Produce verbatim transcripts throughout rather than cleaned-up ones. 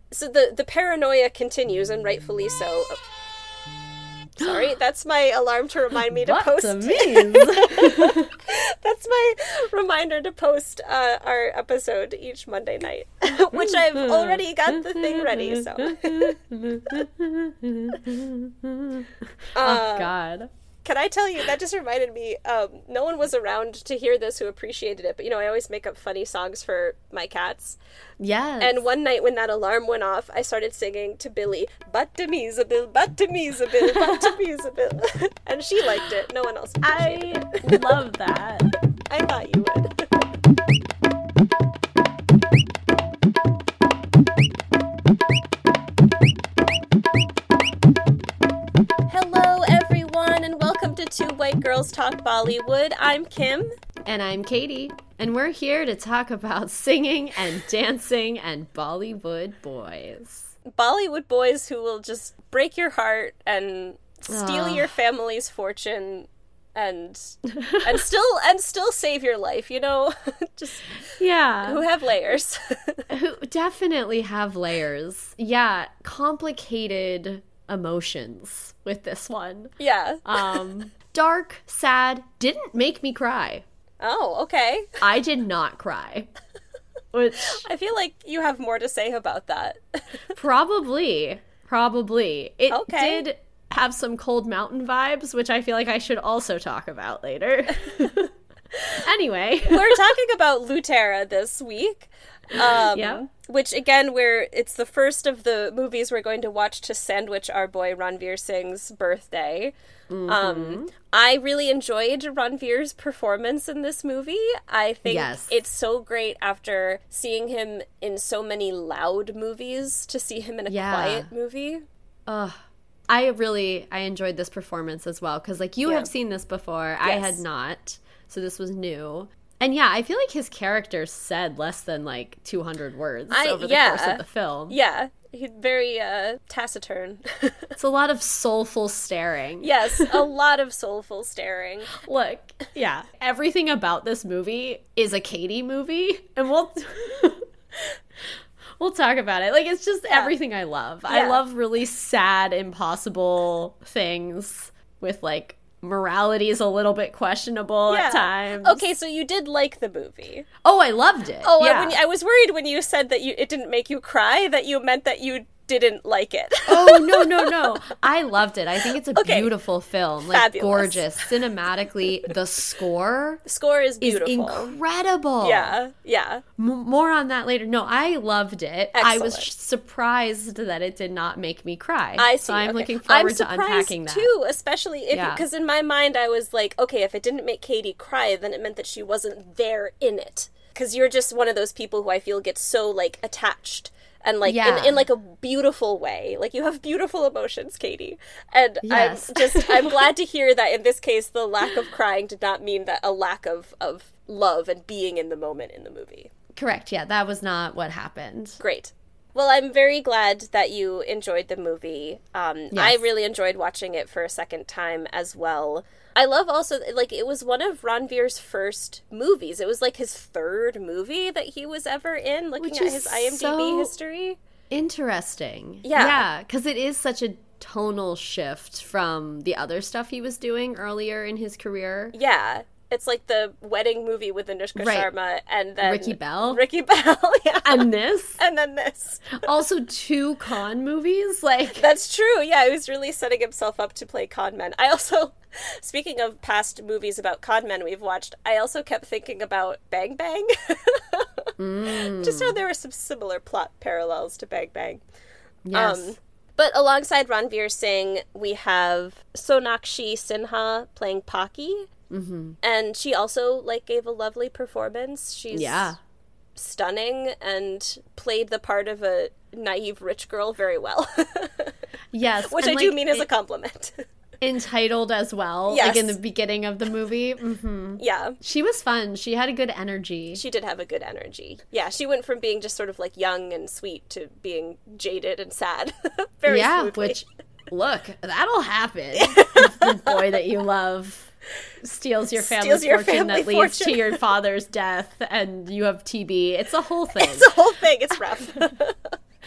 so the, the paranoia continues, and rightfully so. Sorry, that's my alarm to remind me to what post. That's my reminder to post uh, our episode each Monday night, which I've already got the thing ready, so. uh, oh, God. Can I tell you, that just reminded me, um, no one was around to hear this who appreciated it, but, you know, I always make up funny songs for my cats. Yes. And one night when that alarm went off, I started singing to Billy, Buttamisa-Bill, Buttamisa-Bill, Buttamisa-Bill. And she liked it. No one else appreciated I it. love that. I thought you would. Hello, everyone, and welcome to Two White Girls Talk Bollywood. I'm Kim. And I'm Katie. And we're here to talk about singing and dancing and Bollywood boys. Bollywood boys who will just break your heart and steal Oh. your family's fortune and and still and still save your life, you know? Just Yeah. who have layers. Who definitely have layers. Yeah, complicated emotions with this one. Yeah. Um, dark, sad, didn't make me cry. Oh, okay. I did not cry. Which I feel like you have more to say about that. probably, probably. It Okay. did have some Cold Mountain vibes, which I feel like I should also talk about later. Anyway. We're talking about Lutera this week. Um, Yeah. Which, again, we're it's the first of the movies we're going to watch to sandwich our boy Ranveer Singh's birthday. Mm-hmm. Um, I really enjoyed Ranveer's performance in this movie. I think Yes. it's so great after seeing him in so many loud movies to see him in a Yeah. quiet movie. Ugh. I really, I enjoyed this performance as well, because, like, you Yeah. have seen this before. I Yes. had not, so this was new. And, yeah, I feel like his character said less than, like, two hundred words I- over the yeah. course of the film. Yeah, he's very uh, taciturn. It's a lot of soulful staring. Yes, a lot of soulful staring. Look, yeah, everything about this movie is a Katie movie, and we'll we'll talk about it. Like, it's just Yeah. everything I love. Yeah. I love really sad, impossible things with, like, morality is a little bit questionable Yeah. at times. Okay, so you did like the movie. Oh, I loved it. Oh, I, yeah. when, I was worried when you said that you it didn't make you cry, that you meant that you didn't like it. Oh, no, no, no. I loved it. I think it's a Okay. beautiful film. Like, Fabulous. gorgeous. Cinematically, the score The score is is beautiful. incredible. Yeah, yeah. M- more on that later. No, I loved it. I was Excellent. sh- surprised that it did not make me cry. I see. So I'm okay. looking forward I'm to surprised unpacking that. too, especially if Yeah. because in my mind I was like, okay, if it didn't make Katie cry, then it meant that she wasn't there in it. Because you're just one of those people who I feel gets so like attached. And, like, Yeah. in, in, like, a beautiful way. Like, you have beautiful emotions, Katie. And Yes. I'm just, I'm glad to hear that in this case, the lack of crying did not mean that a lack of, of love and being in the moment in the movie. Correct. Yeah, that was not what happened. Great. Well, I'm very glad that you enjoyed the movie. Um, I Yes. really enjoyed watching it for a second time as well. I love also, like, it was one of Ranveer's first movies. It was, like, his third movie that he was ever in, looking Which at is his I M D B so history. Interesting. Yeah. Yeah, because it is such a tonal shift from the other stuff he was doing earlier in his career. Yeah. It's like the wedding movie with Anushka Right. Sharma and then... Ricky Bell. Ricky Bell, yeah. And this. And then this. Also two con movies. Like, That's true. Yeah, he was really setting himself up to play con men. I also, speaking of past movies about con men we've watched, I also kept thinking about Bang Bang. mm, Just how there were some similar plot parallels to Bang Bang. yes. Um, but alongside Ranveer Singh, we have Sonakshi Sinha playing Paki. mm-hmm. And she also, like, gave a lovely performance. She's Yeah. stunning and played the part of a naive rich girl very well. Yes. Which and, I do like, mean as a it- compliment. entitled as well, Yes. like in the beginning of the movie. Mm-hmm. Yeah. She was fun. She had a good energy. She did have a good energy. Yeah, she went from being just sort of like young and sweet to being jaded and sad. Very yeah, smoothly. which, look, that'll happen. If the boy that you love steals your family's Steals your fortune family that leads fortune. to your father's death and you have T B. It's a whole thing. It's a whole thing. It's rough.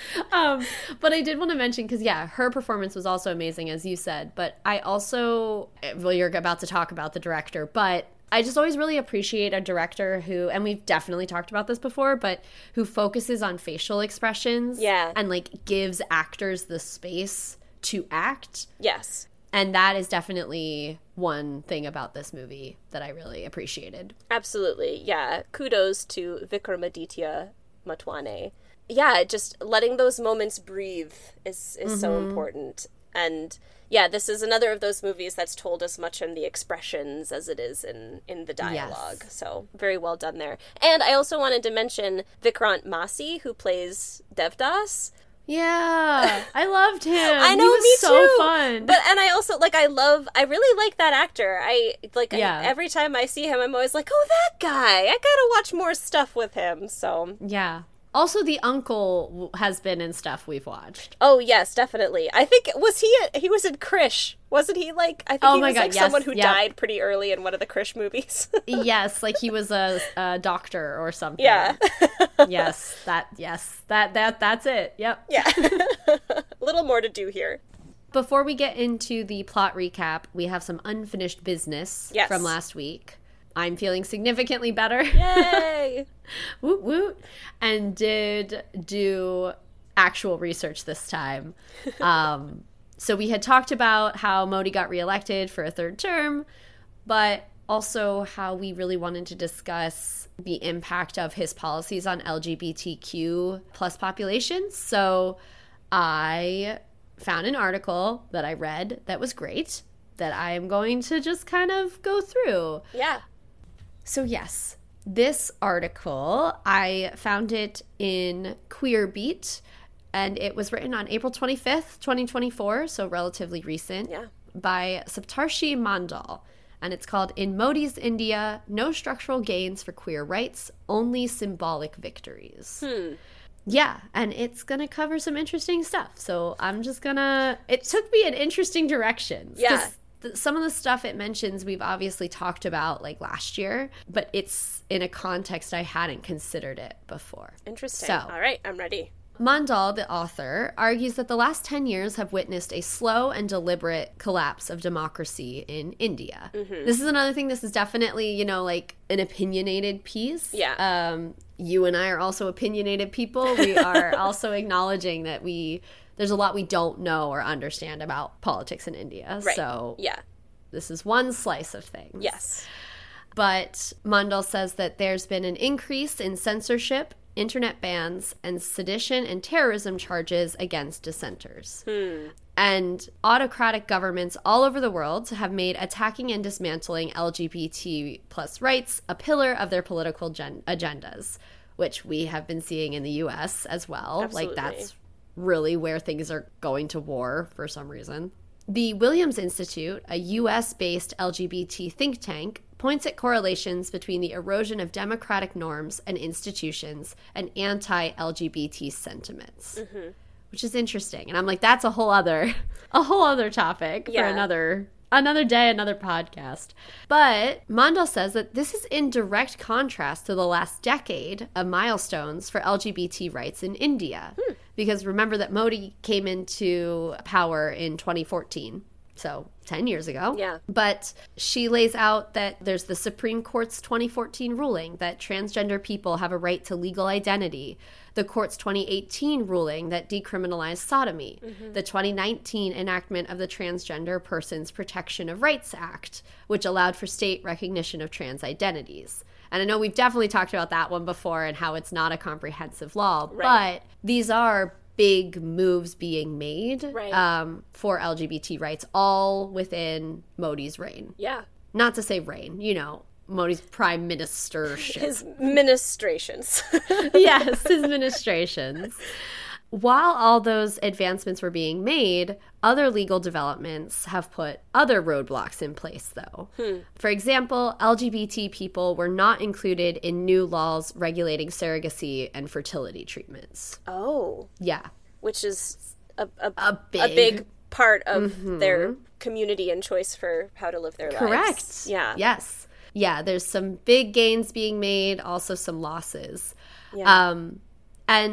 um, but I did want to mention, because, yeah, her performance was also amazing, as you said. But I also, well, you're about to talk about the director, but I just always really appreciate a director who, and we've definitely talked about this before, but who focuses on facial expressions. Yeah. And, like, gives actors the space to act. Yes. And that is definitely one thing about this movie that I really appreciated. Absolutely. Yeah. Kudos to Vikramaditya Motwane. Yeah, just letting those moments breathe is, is mm-hmm. so important. And yeah, this is another of those movies that's told as much in the expressions as it is in, in the dialogue. Yes. So very well done there. And I also wanted to mention Vikrant Massey, who plays Devdas. Yeah, I loved him. I know, he was me so too. fun. But and I also like I love I really like that actor. I like yeah. I, every time I see him, I'm always like, oh, that guy. I gotta watch more stuff with him. So yeah. Also, the uncle has been in stuff we've watched. Oh yes, definitely. I think was he he was in Krish, wasn't he? Like I think oh he my was God, like yes. someone who yep. died pretty early in one of the Krish movies. Yes, like he was a, a doctor or something. Yeah. yes, that yes that that that's it. Yep. Yeah. A little more to do here. Before we get into the plot recap, we have some unfinished business yes. from last week. I'm feeling significantly better. Yay! Woot woot. And did do actual research this time. Um, so we had talked about how Modi got reelected for a third term, but also how we really wanted to discuss the impact of his policies on L G B T Q plus populations. So I found an article that I read that was great that I am going to just kind of go through. Yeah. So yes, this article, I found it in Queerbeat, and it was written on April twenty-fifth, twenty twenty-four, so relatively recent, yeah. by Saptarshi Mandal. And it's called In Modi's India, No Structural Gains for Queer Rights, Only Symbolic Victories. Hmm. Yeah, and it's going to cover some interesting stuff. So I'm just going to... It took me in interesting directions. Yeah. Some of the stuff it mentions we've obviously talked about like last year, but it's in a context I hadn't considered it before. Interesting. So, all right, I'm ready. Mandal, the author, argues that the last ten years have witnessed a slow and deliberate collapse of democracy in India. Mm-hmm. This is another thing. This is definitely, you know, like an opinionated piece. Yeah. Um, you and I are also opinionated people. We are also acknowledging that we... There's a lot we don't know or understand about politics in India. Right. So yeah. This is one slice of things. Yes. But Mandal says that there's been an increase in censorship, internet bans, and sedition and terrorism charges against dissenters. Hmm. And autocratic governments all over the world have made attacking and dismantling L G B T plus rights a pillar of their political gen- agendas, which we have been seeing in the U S as well. Absolutely. Like that's really where things are going to war for some reason. The Williams Institute, a U S-based L G B T think tank, points at correlations between the erosion of democratic norms and institutions and anti-L G B T sentiments, mm-hmm. which is interesting. And I'm like, that's a whole other, a whole other topic yeah. for another Another day, another podcast. But Mandal says that this is in direct contrast to the last decade of milestones for L G B T rights in India. Hmm. Because remember that Modi came into power in twenty fourteen. So ten years ago. Yeah. But she lays out that there's the Supreme Court's twenty fourteen ruling that transgender people have a right to legal identity, the court's twenty eighteen ruling that decriminalized sodomy, mm-hmm. the twenty nineteen enactment of the Transgender Persons Protection of Rights Act, which allowed for state recognition of trans identities. And I know we've definitely talked about that one before and how it's not a comprehensive law, right. but these are big moves being made right. um, for L G B T rights, all within Modi's reign. Yeah. Not to say reign, you know, Modi's prime ministership. His ministrations. Yes, his ministrations. While all those advancements were being made, other legal developments have put other roadblocks in place, though. Hmm. For example, L G B T people were not included in new laws regulating surrogacy and fertility treatments. Oh. Yeah. Which is a, a, a, big, a big part of mm-hmm. their community and choice for how to live their Correct. lives. Yeah. Yes. Yeah, there's some big gains being made, also some losses. Yeah. Um, and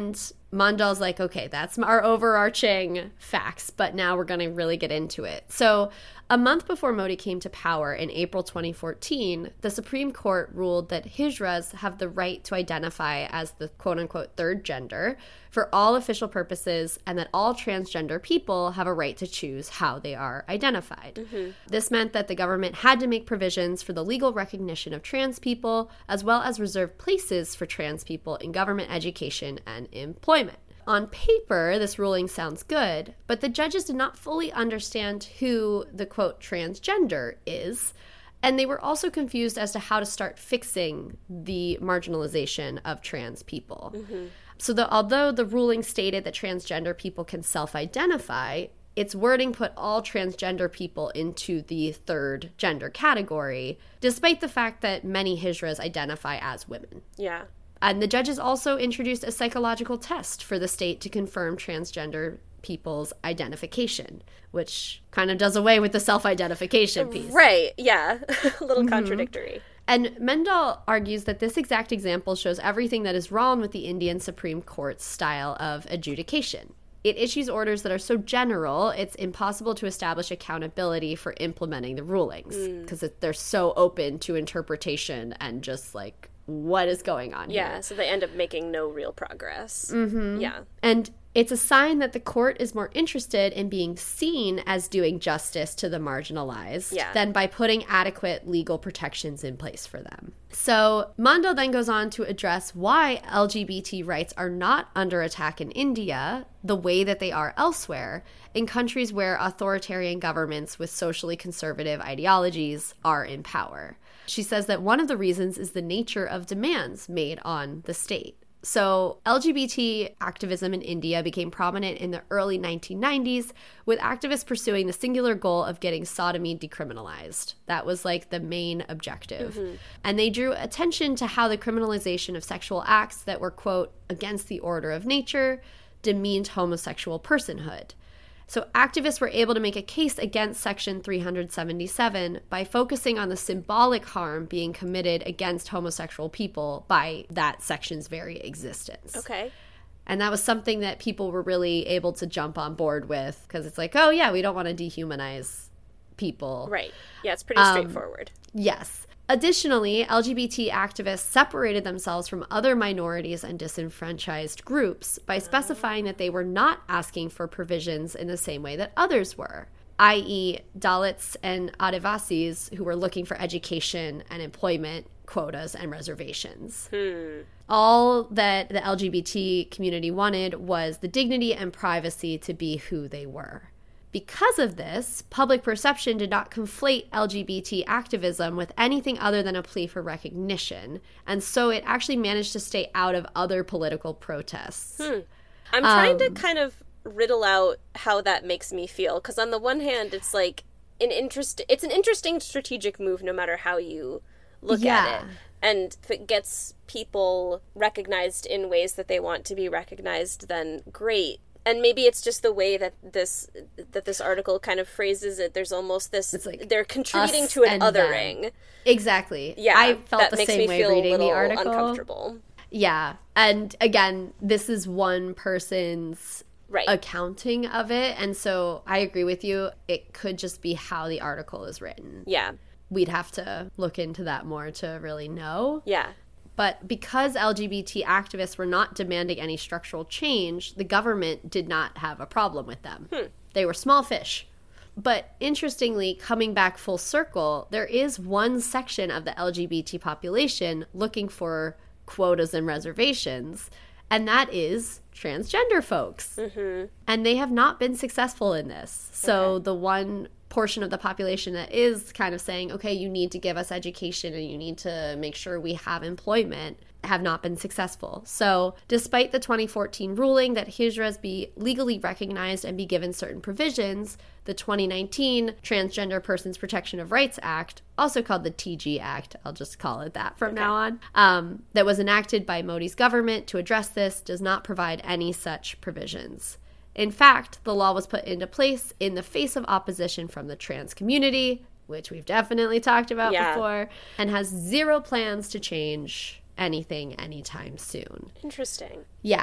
Mandal's like, okay, that's our overarching facts, but now we're going to really get into it. So a month before Modi came to power in April twenty fourteen, the Supreme Court ruled that Hijras have the right to identify as the quote-unquote third gender for all official purposes, and that all transgender people have a right to choose how they are identified. Mm-hmm. This meant that the government had to make provisions for the legal recognition of trans people, as well as reserve places for trans people in government education and employment. On paper, this ruling sounds good, but the judges did not fully understand who the, quote, transgender is, and they were also confused as to how to start fixing the marginalization of trans people. Mm-hmm. So the, although the ruling stated that transgender people can self-identify, its wording put all transgender people into the third gender category, despite the fact that many Hijras identify as women. Yeah. And the judges also introduced a psychological test for the state to confirm transgender people's identification, which kind of does away with the self-identification piece. Right, yeah. A little mm-hmm. contradictory. And Mendel argues that this exact example shows everything that is wrong with the Indian Supreme Court's style of adjudication. It issues orders that are so general, it's impossible to establish accountability for implementing the rulings, because mm. they're so open to interpretation and just like, what is going on yeah, here? Yeah, so they end up making no real progress. Mm-hmm. Yeah. And it's a sign that the court is more interested in being seen as doing justice to the marginalized yeah. than by putting adequate legal protections in place for them. So Mandel then goes on to address why L G B T rights are not under attack in India the way that they are elsewhere, in countries where authoritarian governments with socially conservative ideologies are in power. She says that one of the reasons is the nature of demands made on the state. So L G B T activism in India became prominent in the early nineteen nineties, with activists pursuing the singular goal of getting sodomy decriminalized. That was like the main objective. Mm-hmm. And they drew attention to how the criminalization of sexual acts that were, quote, against the order of nature, demeaned homosexual personhood. So activists were able to make a case against Section three seventy-seven by focusing on the symbolic harm being committed against homosexual people by that section's very existence. Okay. And that was something that people were really able to jump on board with, because it's like, oh, yeah, we don't want to dehumanize people. Right. Yeah, it's pretty straightforward. Um, yes. Additionally, L G B T activists separated themselves from other minorities and disenfranchised groups by specifying that they were not asking for provisions in the same way that others were, that is, Dalits and Adivasis who were looking for education and employment quotas and reservations. Hmm. All that the L G B T community wanted was the dignity and privacy to be who they were. Because of this, public perception did not conflate L G B T activism with anything other than a plea for recognition, and so it actually managed to stay out of other political protests. Hmm. I'm trying um, to kind of riddle out how that makes me feel, because on the one hand, it's like an interest. It's an interesting strategic move, no matter how you look yeah. at it. And if it gets people recognized in ways that they want to be recognized, then great. And maybe it's just the way that this that this article kind of phrases it. There's almost this, it's like they're contributing to an othering. Them. Exactly. Yeah, I felt that the makes same me way feel reading a little the article. Uncomfortable. Yeah. And again, this is one person's right. accounting of it. And so I agree with you. It could just be how the article is written. Yeah. We'd have to look into that more to really know. Yeah. But because L G B T activists were not demanding any structural change, the government did not have a problem with them. Hmm. They were small fish. But interestingly, coming back full circle, there is one section of the L G B T population looking for quotas and reservations, and that is transgender folks. Mm-hmm. And they have not been successful in this. So okay. the one portion of the population that is kind of saying, okay, you need to give us education and you need to make sure we have employment, have not been successful. So despite the twenty fourteen ruling that Hijras be legally recognized and be given certain provisions, the twenty nineteen Transgender Persons Protection of Rights Act, also called the T G Act, I'll just call it that from okay. now on, um, that was enacted by Modi's government to address this, does not provide any such provisions. In fact, the law was put into place in the face of opposition from the trans community, which we've definitely talked about yeah. before, and has zero plans to change anything anytime soon. Interesting. Yeah.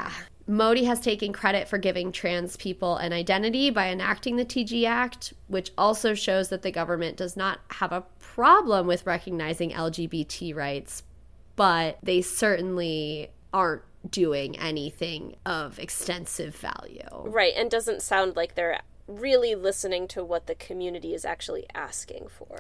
Modi has taken credit for giving trans people an identity by enacting the T G Act, which also shows that the government does not have a problem with recognizing L G B T rights, but they certainly aren't doing anything of extensive value. Right, and doesn't sound like they're really listening to what the community is actually asking for.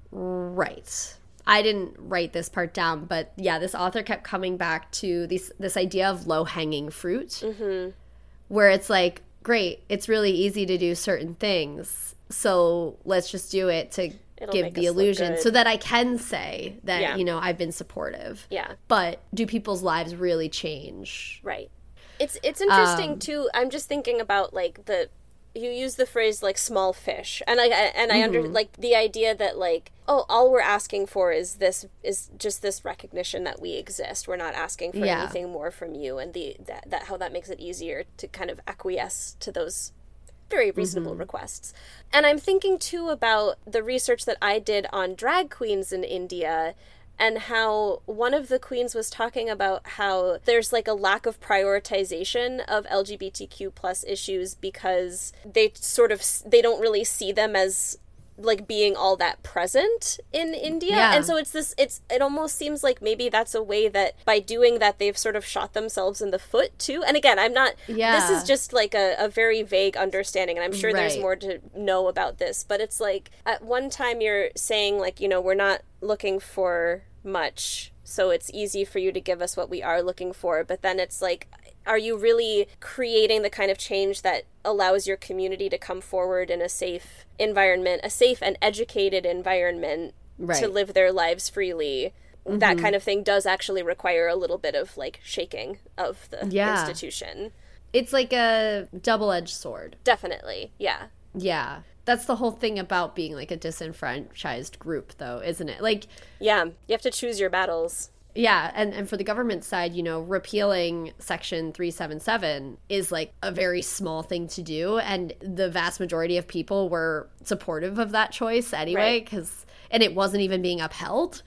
Right. I didn't write this part down, but yeah, this author kept coming back to this this idea of low-hanging fruit, mm-hmm. where it's like, great, it's really easy to do certain things, so let's just do it to It'll give the illusion so that I can say that, yeah. you know, I've been supportive. Yeah. But do people's lives really change? Right. It's it's interesting, um, too. I'm just thinking about, like, the... You use the phrase, like, small fish. And I and I mm-hmm. under like the idea that, like, oh, all we're asking for is this is just this recognition that we exist. We're not asking for yeah. anything more from you, and the that, that how that makes it easier to kind of acquiesce to those very reasonable mm-hmm. requests. And I'm thinking too about the research that I did on drag queens in India, and how one of the queens was talking about how there's, like, a lack of prioritization of L G B T Q plus issues because they sort of, they don't really see them as, like, being all that present in India. Yeah. And so it's this, it's, it almost seems like maybe that's a way that by doing that, they've sort of shot themselves in the foot too. And again, I'm not, yeah. this is just like a, a very vague understanding, and I'm sure right. there's more to know about this, but it's like, at one time you're saying, like, you know, we're not looking for much, so it's easy for you to give us what we are looking for, but then it's like, are you really creating the kind of change that allows your community to come forward in a safe environment, a safe and educated environment right. to live their lives freely? Mm-hmm. That kind of thing does actually require a little bit of, like, shaking of the yeah. institution. It's like a double-edged sword. Definitely, yeah. Yeah. That's the whole thing about being, like, a disenfranchised group, though, isn't it? Like, yeah, you have to choose your battles. Yeah, and, and for the government side, you know, repealing Section three seventy-seven is, like, a very small thing to do, and the vast majority of people were supportive of that choice anyway, because... Right. And it wasn't even being upheld.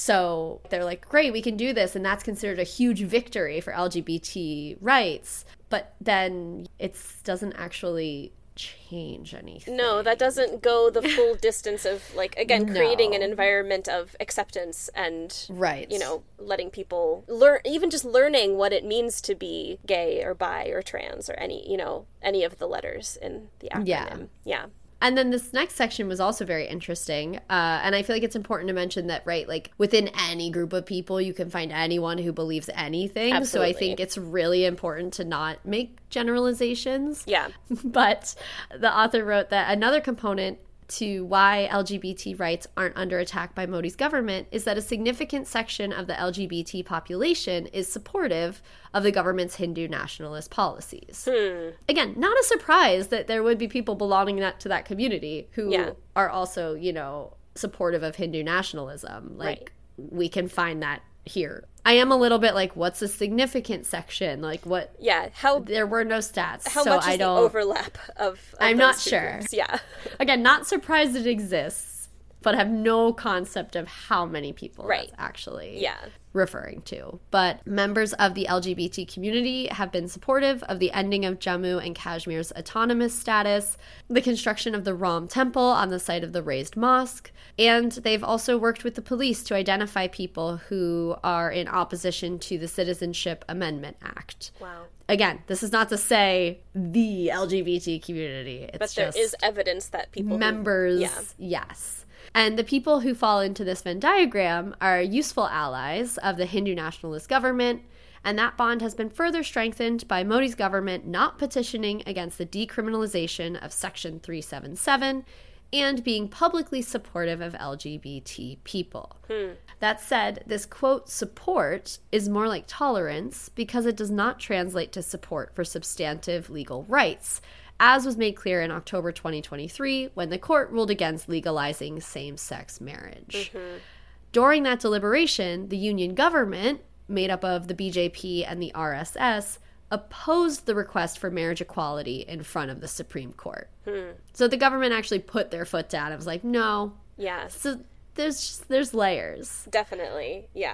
So they're like, great, we can do this. And that's considered a huge victory for L G B T rights. But then it doesn't actually change anything. No, that doesn't go the full distance of, like, again, creating no. an environment of acceptance and, right. you know, letting people learn, even just learning what it means to be gay or bi or trans or any, you know, any of the letters in the acronym. Yeah. Yeah. And then this next section was also very interesting. Uh, and I feel like it's important to mention that, right, like, within any group of people, you can find anyone who believes anything. Absolutely. So I think it's really important to not make generalizations. Yeah. But the author wrote that another component to why L G B T rights aren't under attack by Modi's government is that a significant section of the L G B T population is supportive of the government's Hindu nationalist policies. Hmm. Again, not a surprise that there would be people belonging that, to that community who yeah. are also, you know, supportive of Hindu nationalism. Like, right. we can find that here. I am a little bit like, what's a significant section? Like, what? Yeah, how there were no stats. How so much is I don't, the overlap of? of I'm not sure. Groups? Yeah. Again, not surprised it exists, but have no concept of how many people right. that's actually yeah. referring to. But members of the L G B T community have been supportive of the ending of Jammu and Kashmir's autonomous status, the construction of the Ram Temple on the site of the razed mosque, and they've also worked with the police to identify people who are in opposition to the Citizenship Amendment Act. Wow. Again, this is not to say the L G B T community. It's but there just is evidence that people... Members, who, yeah. yes. And the people who fall into this Venn diagram are useful allies of the Hindu nationalist government, and that bond has been further strengthened by Modi's government not petitioning against the decriminalization of Section three seventy-seven and being publicly supportive of L G B T people. Hmm. That said, this, quote, support is more like tolerance because it does not translate to support for substantive legal rights, as was made clear in October twenty twenty-three when the court ruled against legalizing same-sex marriage. Mm-hmm. During that deliberation, the Union government, made up of the B J P and the R S S, opposed the request for marriage equality in front of the Supreme Court. Hmm. So the government actually put their foot down and was like, no. Yeah. So there's there's layers. Definitely, yeah.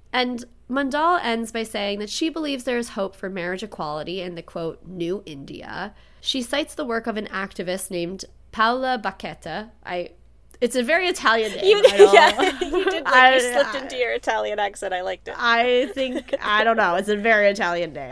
And Mandal ends by saying that she believes there is hope for marriage equality in the, quote, new India. She cites the work of an activist named Paola Bacchetta. I, it's a very Italian name. You, yeah, you did. Like, I, you slipped I, into your Italian accent. I liked it. I think, I don't know. It's a very Italian name.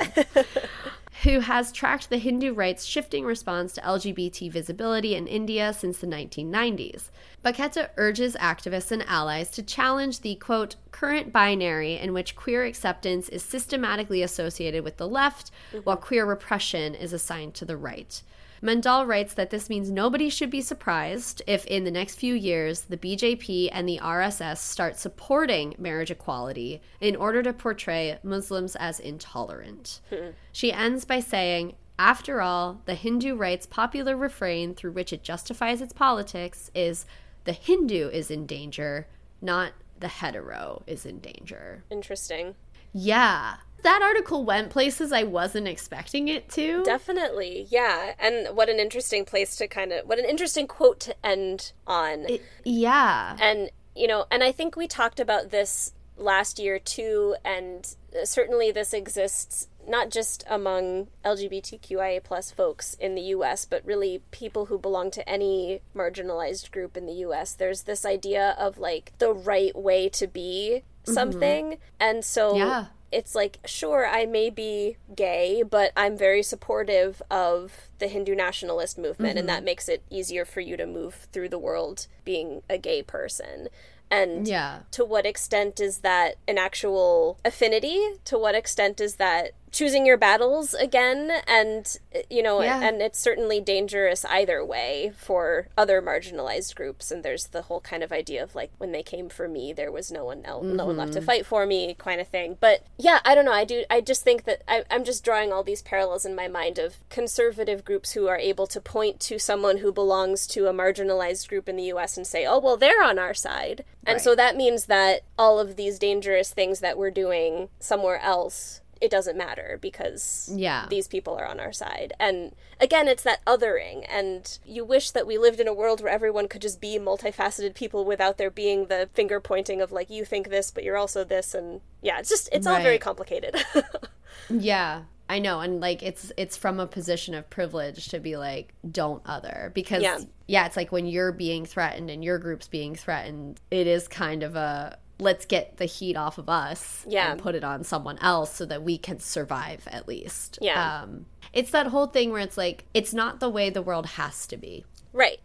Who has tracked the Hindu rights shifting response to L G B T visibility in India since the nineteen nineties. Bacchetta urges activists and allies to challenge the, quote, current binary in which queer acceptance is systematically associated with the left, mm-hmm. while queer repression is assigned to the right. Mandal writes that this means nobody should be surprised if in the next few years the B J P and the R S S start supporting marriage equality in order to portray Muslims as intolerant. Hmm. She ends by saying, after all, the Hindu right's popular refrain through which it justifies its politics is the Hindu is in danger, not the hetero is in danger. Interesting. Yeah. That article went places I wasn't expecting it to. Definitely, yeah. And what an interesting place to kind of, what an interesting quote to end on. It, yeah. And, you know, and I think we talked about this last year too, and certainly this exists not just among L G B T Q I A plus folks in the U S, but really people who belong to any marginalized group in the U S. There's this idea of, like, the right way to be something. Mm-hmm. And so... yeah. It's like, sure, I may be gay, but I'm very supportive of the Hindu nationalist movement, mm-hmm. and that makes it easier for you to move through the world being a gay person. And yeah. to what extent is that an actual affinity? To what extent is that choosing your battles again? And, you know, yeah. and it's certainly dangerous either way for other marginalized groups. And there's the whole kind of idea of, like, when they came for me, there was no one else, mm-hmm. no one left to fight for me kind of thing. But yeah, I don't know. I do. I just think that I, I'm just drawing all these parallels in my mind of conservative groups who are able to point to someone who belongs to a marginalized group in the U S and say, oh, well, they're on our side. And right. so that means that all of these dangerous things that we're doing somewhere else, it doesn't matter because yeah. these people are on our side. And again, it's that othering. And you wish that we lived in a world where everyone could just be multifaceted people without there being the finger pointing of, like, you think this, but you're also this. And yeah, it's just, it's all right. very complicated. Yeah. I know, and, like, it's it's from a position of privilege to be like, don't other. Because, yeah. yeah, it's like when you're being threatened and your group's being threatened, it is kind of a, let's get the heat off of us yeah. and put it on someone else so that we can survive at least. Yeah. Um, it's that whole thing where it's like, it's not the way the world has to be. Right.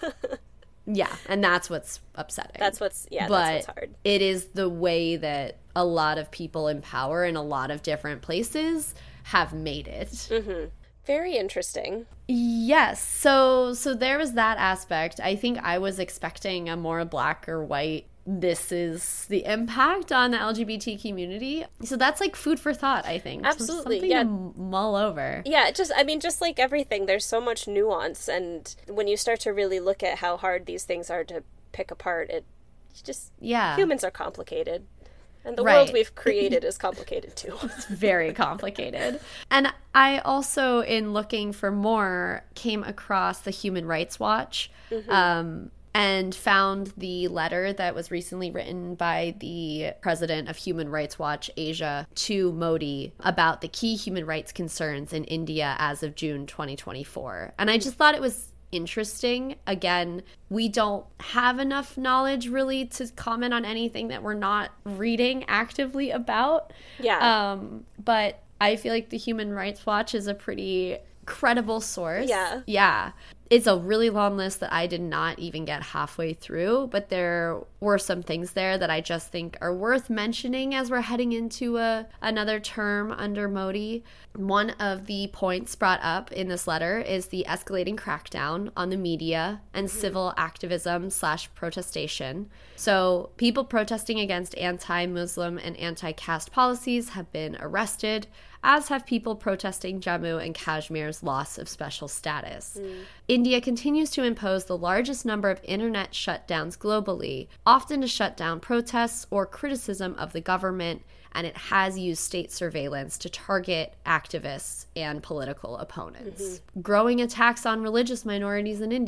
Yeah, and that's what's upsetting. That's what's, yeah, but that's what's hard. It is the way that a lot of people in power in a lot of different places have made it. Mm-hmm. Very interesting. Yes. So so there was that aspect. I think I was expecting a more black or white, this is the impact on the L G B T community. So that's, like, food for thought, I think. Absolutely. Something yeah. to mull over. Yeah, just, I mean, just like everything, there's so much nuance. And when you start to really look at how hard these things are to pick apart, it just, yeah. humans are complicated. And the right. world we've created is complicated, too. It's very complicated. And I also, in looking for more, came across the Human Rights Watch mm-hmm. um, and found the letter that was recently written by the president of Human Rights Watch Asia to Modi about the key human rights concerns in India as of June twenty twenty-four. And I just thought it was interesting. Again, we don't have enough knowledge really to comment on anything that we're not reading actively about. Yeah. Um, but I feel like the Human Rights Watch is a pretty credible source. Yeah. Yeah. It's a really long list that I did not even get halfway through, but there were some things there that I just think are worth mentioning as we're heading into a another term under Modi. One of the points brought up in this letter is the escalating crackdown on the media and mm-hmm. civil activism slash protestation. So people protesting against anti-Muslim and anti-caste policies have been arrested, as have people protesting Jammu and Kashmir's loss of special status. Mm. India continues to impose the largest number of internet shutdowns globally, often to shut down protests or criticism of the government, and it has used state surveillance to target activists and political opponents. Mm-hmm. Growing attacks on religious minorities in India.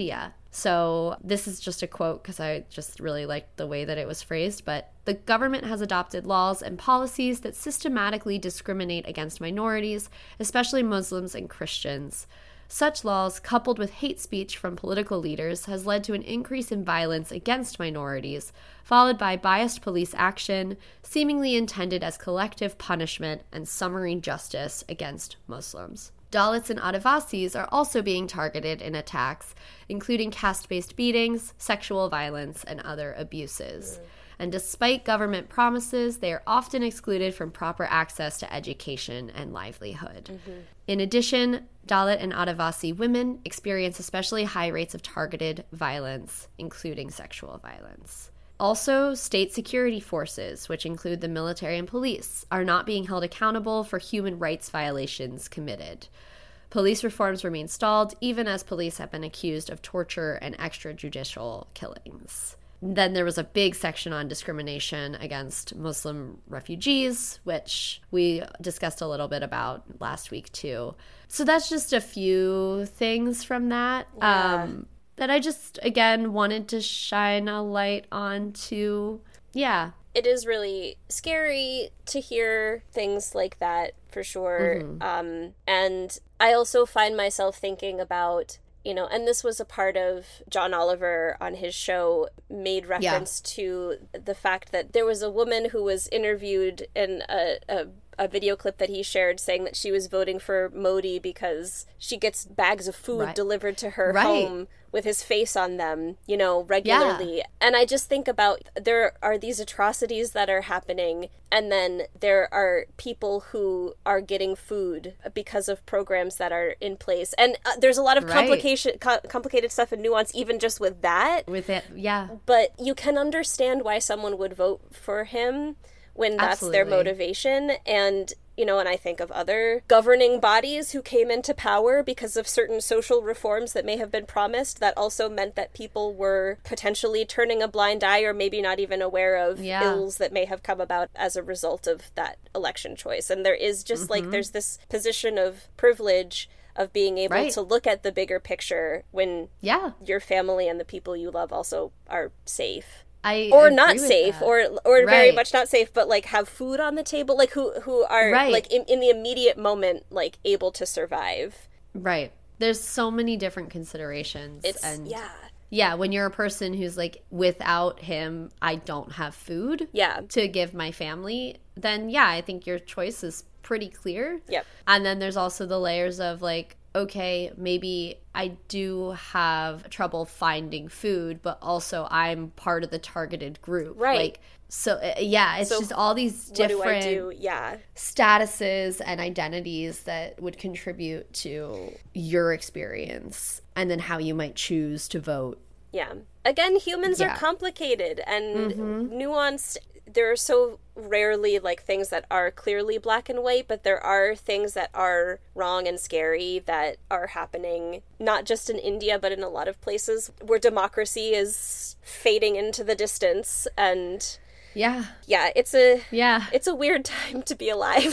So this is just a quote because I just really liked the way that it was phrased, but the government has adopted laws and policies that systematically discriminate against minorities, especially Muslims and Christians. Such laws, coupled with hate speech from political leaders, has led to an increase in violence against minorities, followed by biased police action, seemingly intended as collective punishment and summary justice against Muslims. Dalits and Adivasis are also being targeted in attacks, including caste-based beatings, sexual violence, and other abuses. Mm. And despite government promises, they are often excluded from proper access to education and livelihood. Mm-hmm. In addition, Dalit and Adivasi women experience especially high rates of targeted violence, including sexual violence. Also, state security forces, which include the military and police, are not being held accountable for human rights violations committed. Police reforms remain stalled, even as police have been accused of torture and extrajudicial killings. Then there was a big section on discrimination against Muslim refugees, which we discussed a little bit about last week too. So that's just a few things from that. Yeah. Um, that I just, again, wanted to shine a light on to, yeah. It is really scary to hear things like that, for sure. Mm-hmm. Um, and I also find myself thinking about, you know, and this was a part of John Oliver on his show, made reference yeah. to the fact that there was a woman who was interviewed in a, a a video clip that he shared saying that she was voting for Modi because she gets bags of food right. delivered to her right. home with his face on them, you know, regularly. Yeah. And I just think about, there are these atrocities that are happening, and then there are people who are getting food because of programs that are in place. And uh, there's a lot of right. complication, co- complicated stuff and nuance even just with that. With it, yeah. But you can understand why someone would vote for him when that's Absolutely. Their motivation. And, you know, and I think of other governing bodies who came into power because of certain social reforms that may have been promised that also meant that people were potentially turning a blind eye or maybe not even aware of yeah. ills that may have come about as a result of that election choice. And there is just mm-hmm. like, there's this position of privilege of being able right. to look at the bigger picture when yeah. your family and the people you love also are safe. I or not safe that. or or right. very much not safe, but like have food on the table, like who who are right. like in, in the immediate moment like able to survive. Right. There's so many different considerations. It's and yeah. Yeah, when you're a person who's like, without him, I don't have food yeah. to give my family, then yeah, I think your choice is pretty clear. Yep. And then there's also the layers of like, okay, maybe I do have trouble finding food, but also I'm part of the targeted group. Right. Like, so, uh, yeah, it's so just all these different what do I do? Yeah. statuses and identities that would contribute to your experience and then how you might choose to vote. Yeah. Again, humans yeah. are complicated and mm-hmm. nuanced. There are so rarely like things that are clearly black and white, but there are things that are wrong and scary that are happening not just in India but in a lot of places where democracy is fading into the distance. And yeah yeah it's a yeah it's a weird time to be alive.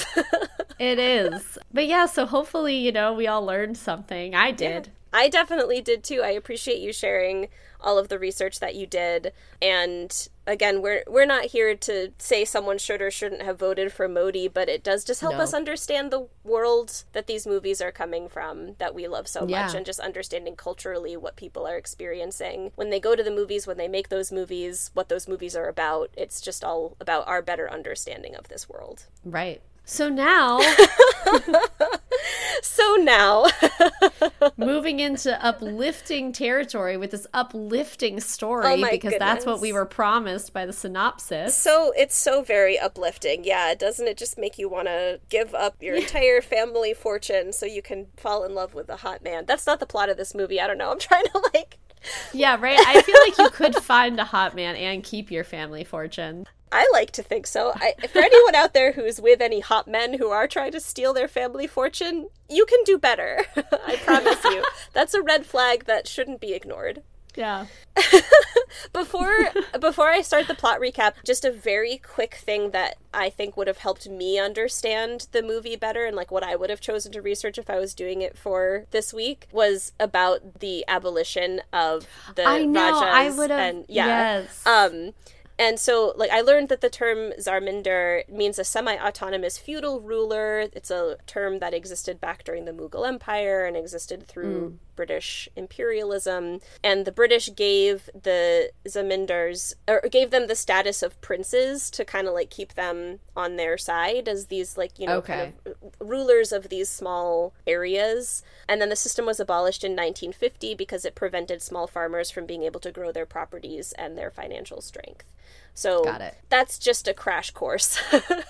It is. But yeah, so hopefully, you know, we all learned something. I did. Yeah. I definitely did too. I appreciate you sharing all of the research that you did. And again, we're we're not here to say someone should or shouldn't have voted for Modi, but it does just help no. us understand the world that these movies are coming from, that we love so yeah. much, and just understanding culturally what people are experiencing when they go to the movies, when they make those movies, what those movies are about. It's just all about our better understanding of this world. Right. So now... So now, moving into uplifting territory with this uplifting story, oh because goodness. That's what we were promised by the synopsis. So it's so very uplifting. Yeah, doesn't it just make you want to give up your entire family fortune so you can fall in love with a hot man? That's not the plot of this movie. I don't know. I'm trying to like... Yeah, right? I feel like you could find a hot man and keep your family fortune. I like to think so. I, for anyone out there who's with any hot men who are trying to steal their family fortune, you can do better. I promise you. That's a red flag that shouldn't be ignored. Yeah. Before before I start the plot recap, just a very quick thing that I think would have helped me understand the movie better and like what I would have chosen to research if I was doing it for this week was about the abolition of the I know, Rajas. I would have, and yeah. yes. Um And so, like, I learned that the term Zarminder means a semi-autonomous feudal ruler. It's a term that existed back during the Mughal Empire and existed through mm. British imperialism. And the British gave the Zamindars, or gave them the status of princes to kind of, like, keep them on their side as these, like, you know, okay. kind of rulers of these small areas. And then the system was abolished in nineteen fifty because it prevented small farmers from being able to grow their properties and their financial strength. So Got it. That's just a crash course.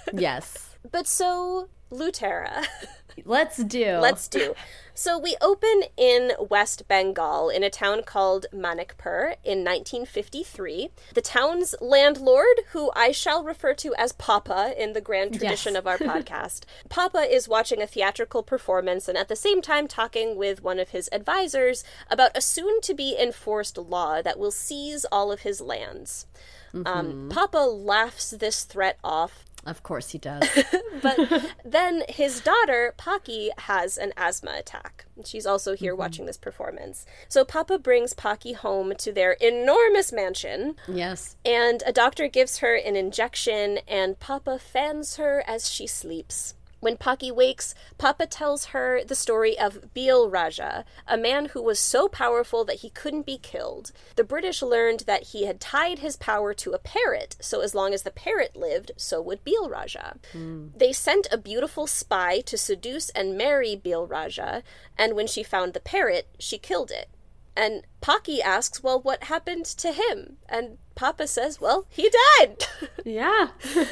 Yes. But so, Lutera. Let's do. Let's do. So we open in West Bengal in a town called Manikpur in nineteen fifty-three. The town's landlord, who I shall refer to as Papa in the grand tradition yes. of our podcast, Papa is watching a theatrical performance and at the same time talking with one of his advisors about a soon-to-be enforced law that will seize all of his lands. Mm-hmm. Um, Papa laughs this threat off. Of course he does. But then his daughter, Paki, has an asthma attack. She's also here mm-hmm. watching this performance. So Papa brings Paki home to their enormous mansion. Yes. And a doctor gives her an injection, and Papa fans her as she sleeps. When Paki wakes, Papa tells her the story of Bhil Raja, a man who was so powerful that he couldn't be killed. The British learned that he had tied his power to a parrot, so as long as the parrot lived, so would Bhil Raja. Mm. They sent a beautiful spy to seduce and marry Bhil Raja, and when she found the parrot, she killed it. And Paki asks, well, what happened to him? And Papa says, well, he died. Yeah.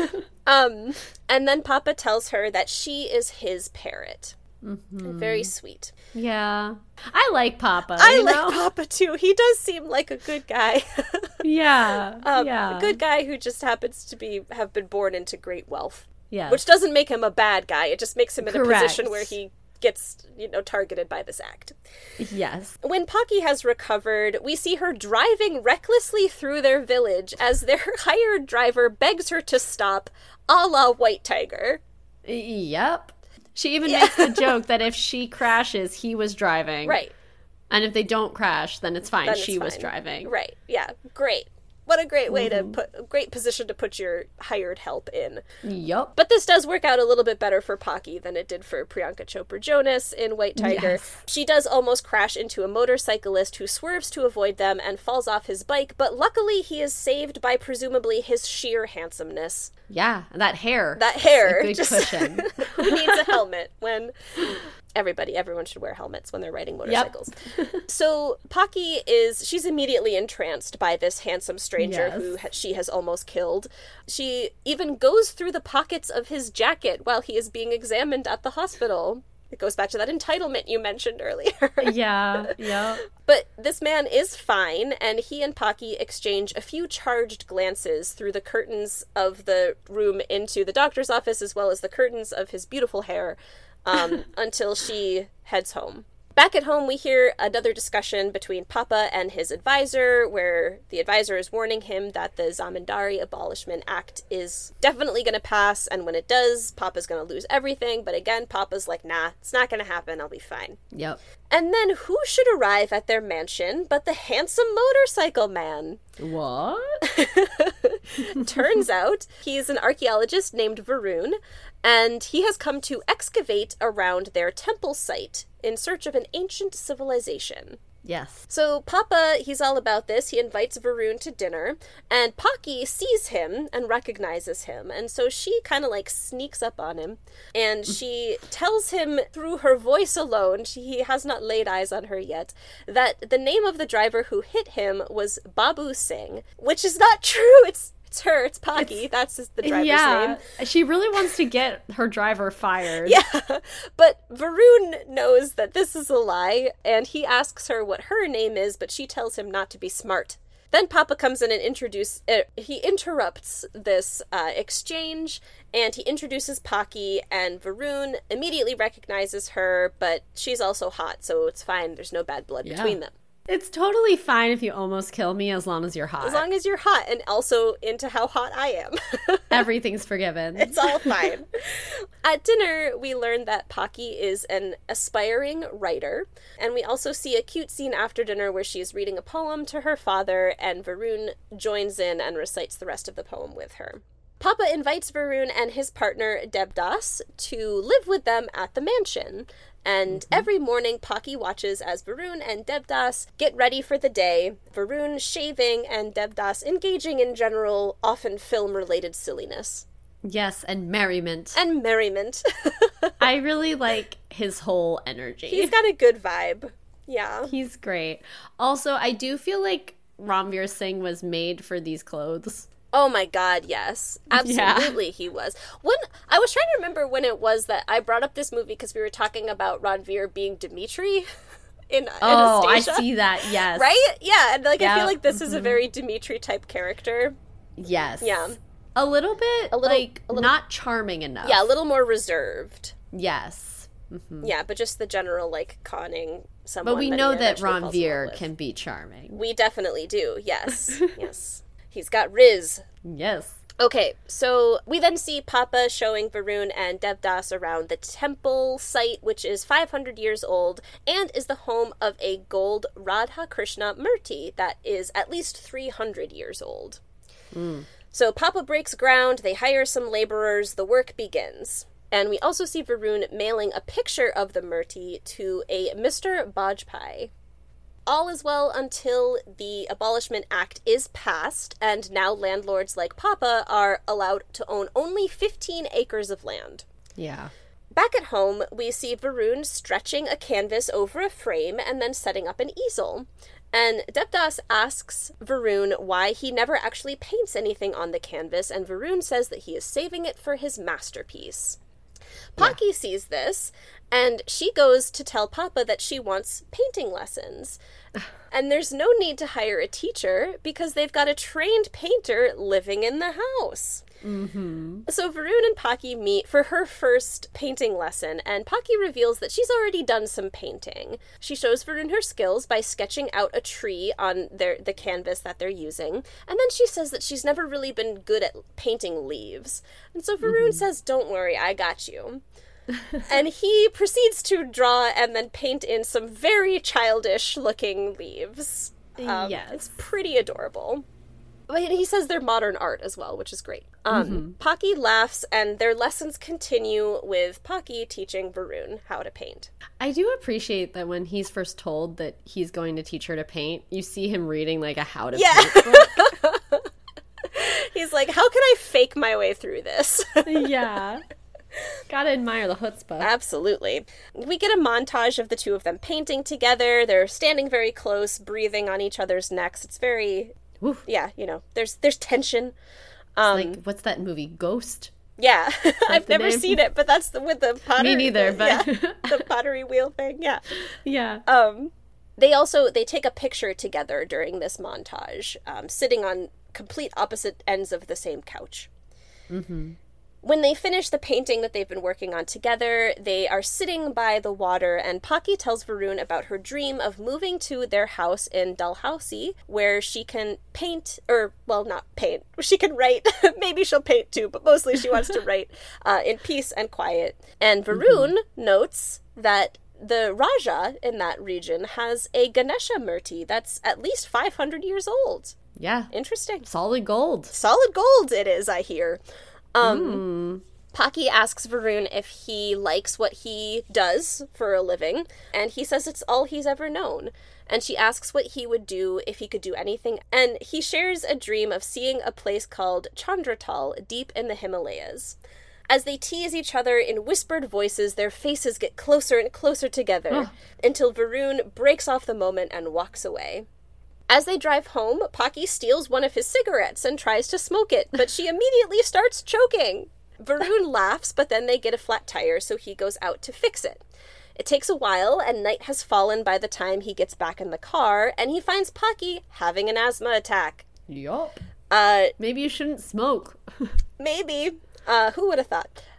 um, and then Papa tells her that she is his parrot. Mm-hmm. Very sweet. Yeah. I like Papa. I you like know? Papa, too. He does seem like a good guy. Yeah. um, yeah. A good guy who just happens to be have been born into great wealth. Yeah. Which doesn't make him a bad guy. It just makes him in Correct. a position where he gets, you know, targeted by this act. Yes. When Paki has recovered, we see her driving recklessly through their village as their hired driver begs her to stop, a la White Tiger. Yep. She even yeah. makes the joke that if she crashes, he was driving. Right. And if they don't crash, then it's fine. Then she it's was fine. driving. Right. Yeah. Great. What a great way mm-hmm. to put, a great position to put your hired help in. Yup. But this does work out a little bit better for Paki than it did for Priyanka Chopra Jonas in White Tiger. Yes. She does almost crash into a motorcyclist who swerves to avoid them and falls off his bike, but luckily he is saved by presumably his sheer handsomeness. Yeah, that hair. That hair. A good just, cushion. Who needs a helmet when... Everybody, everyone should wear helmets when they're riding motorcycles. Yep. So Paki is, she's immediately entranced by this handsome stranger yes. who ha- she has almost killed. She even goes through the pockets of his jacket while he is being examined at the hospital. It goes back to that entitlement you mentioned earlier. Yeah, yeah. But this man is fine, and he and Paki exchange a few charged glances through the curtains of the room into the doctor's office, as well as the curtains of his beautiful hair. Um, until she heads home. Back at home, we hear another discussion between Papa and his advisor, where the advisor is warning him that the Zamindari Abolishment Act is definitely going to pass, and when it does, Papa's going to lose everything. But again, Papa's like, nah, it's not going to happen. I'll be fine. Yep. And then who should arrive at their mansion but the handsome motorcycle man? What? Turns out he's an archaeologist named Varun, and he has come to excavate around their temple site in search of an ancient civilization. Yes. So Papa, he's all about this. He invites Varun to dinner, and Paki sees him and recognizes him, and so she kind of like sneaks up on him, and she tells him through her voice alone, she, he has not laid eyes on her yet, that the name of the driver who hit him was Babu Singh, which is not true. It's It's her, it's Paki, it's, that's the driver's yeah, name. She really wants to get her driver fired. Yeah, but Varun knows that this is a lie, and he asks her what her name is, but she tells him not to be smart. Then Papa comes in and introduce, uh, he interrupts this uh, exchange, and he introduces Paki, and Varun immediately recognizes her, but she's also hot, so it's fine, there's no bad blood yeah. between them. It's totally fine if you almost kill me as long as you're hot. As long as you're hot and also into how hot I am. Everything's forgiven. It's all fine. At dinner, we learn that Pocky is an aspiring writer, and we also see a cute scene after dinner where she is reading a poem to her father, and Varun joins in and recites the rest of the poem with her. Papa invites Varun and his partner, Devdas, to live with them at the mansion. And mm-hmm. every morning, Pocky watches as Varun and Devdas get ready for the day, Varun shaving and Devdas engaging in general, often film-related silliness. Yes, and merriment. And merriment. I really like his whole energy. He's got a good vibe. Yeah. He's great. Also, I do feel like Ranveer Singh was made for these clothes. Oh my god, yes. Absolutely, yeah. He was. When I was trying to remember when it was that I brought up this movie because we were talking about Ranveer being Dimitri in Oh, Anastasia. I see that, yes. Right? Yeah, and like yep. I feel like this mm-hmm. is a very Dimitri-type character. Yes. Yeah. A little bit, a little, like, a little, not charming enough. Yeah, a little more reserved. Yes. Mm-hmm. Yeah, but just the general, like, conning someone. But we that know that Ranveer can be charming. We definitely do, yes. Yes. He's got Riz. Yes. Okay, so we then see Papa showing Varun and Devdas around the temple site, which is five hundred years old, and is the home of a gold Radha Krishna Murti that is at least three hundred years old. Mm. So Papa breaks ground, they hire some laborers, the work begins. And we also see Varun mailing a picture of the Murti to a Mister Bajpai. All is well until the Abolishment Act is passed, and now landlords like Papa are allowed to own only fifteen acres of land. Yeah. Back at home, we see Varun stretching a canvas over a frame and then setting up an easel. And Devdas asks Varun why he never actually paints anything on the canvas, and Varun says that he is saving it for his masterpiece. Pocky yeah. sees this, and she goes to tell Papa that she wants painting lessons. And there's no need to hire a teacher because they've got a trained painter living in the house. Mm-hmm. So Varun and Pocky meet for her first painting lesson, and Pocky reveals that she's already done some painting. She shows Varun her skills by sketching out a tree on their the canvas that they're using, and then she says that she's never really been good at painting leaves. And so Varun mm-hmm. says, "Don't worry, I got you." And he proceeds to draw and then paint in some very childish-looking leaves. Um, yes. It's pretty adorable. But he says they're modern art as well, which is great. Um, mm-hmm. Pocky laughs, and their lessons continue with Pocky teaching Varun how to paint. I do appreciate that when he's first told that he's going to teach her to paint, you see him reading, like, a how to yeah. paint book. He's like, how can I fake my way through this? Yeah. Gotta admire the chutzpah. Absolutely. We get a montage of the two of them painting together. They're standing very close, breathing on each other's necks. It's very... Oof. Yeah, you know, there's there's tension. Um, like, what's that movie, Ghost? Yeah, I've never name? seen it, but that's the, with the pottery. Me neither, the, but yeah, the pottery wheel thing. Yeah, yeah. Um, they also they take a picture together during this montage, um, sitting on complete opposite ends of the same couch. Mm-hmm. When they finish the painting that they've been working on together, they are sitting by the water, and Pocky tells Varun about her dream of moving to their house in Dalhousie, where she can paint, or, well, not paint, she can write. Maybe she'll paint too, but mostly she wants to write uh, in peace and quiet. And Varun mm-hmm. notes that the Raja in that region has a Ganesha Murti that's at least five hundred years old. Yeah. Interesting. Solid gold. Solid gold it is, I hear. Um, mm. Pocky asks Varun if he likes what he does for a living, and he says it's all he's ever known. And she asks what he would do if he could do anything, and he shares a dream of seeing a place called Chandratal deep in the Himalayas. As they tease each other in whispered voices, their faces get closer and closer together, oh. until Varun breaks off the moment and walks away. As they drive home, Pocky steals one of his cigarettes and tries to smoke it, but she immediately starts choking. Varun laughs, but then they get a flat tire, so he goes out to fix it. It takes a while, and night has fallen by the time he gets back in the car, and he finds Pocky having an asthma attack. Yup. Uh, maybe you shouldn't smoke. Maybe. Uh, who would have thought?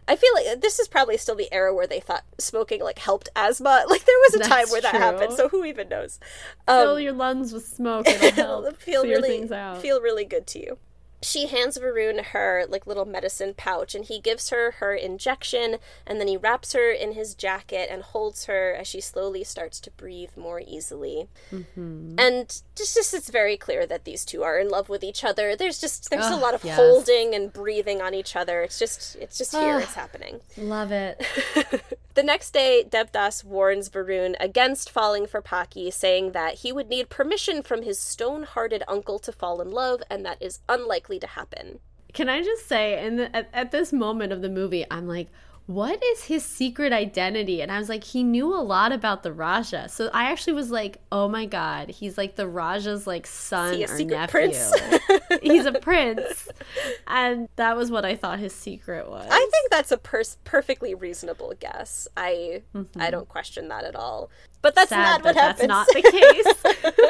I feel like this is probably still the era where they thought smoking, like, helped asthma. Like, there was a That's time where that true. happened, so who even knows? Fill Um, your lungs with smoke. It'll help feel clear really, things out. feel really good to you. She hands Varun her, like, little medicine pouch, and he gives her her injection, and then he wraps her in his jacket and holds her as she slowly starts to breathe more easily. Mm-hmm. And just, just it's very clear that these two are in love with each other. There's just, there's Oh, a lot of yes. holding and breathing on each other. It's just, it's just here, Oh, it's happening. Love it. The next day, Devdas warns Varun against falling for Paki, saying that he would need permission from his stone-hearted uncle to fall in love, and that is unlikely to happen. Can I just say, in the, at, at this moment of the movie, I'm like, what is his secret identity? And I was like, he knew a lot about the Raja. So I actually was like, oh my God, he's like the Raja's like son Is he a or secret nephew. prince? He's a prince. And that was what I thought his secret was. I think that's a pers- perfectly reasonable guess. I Mm-hmm. I don't question that at all. But that's Sad not what that happens. that's not the case.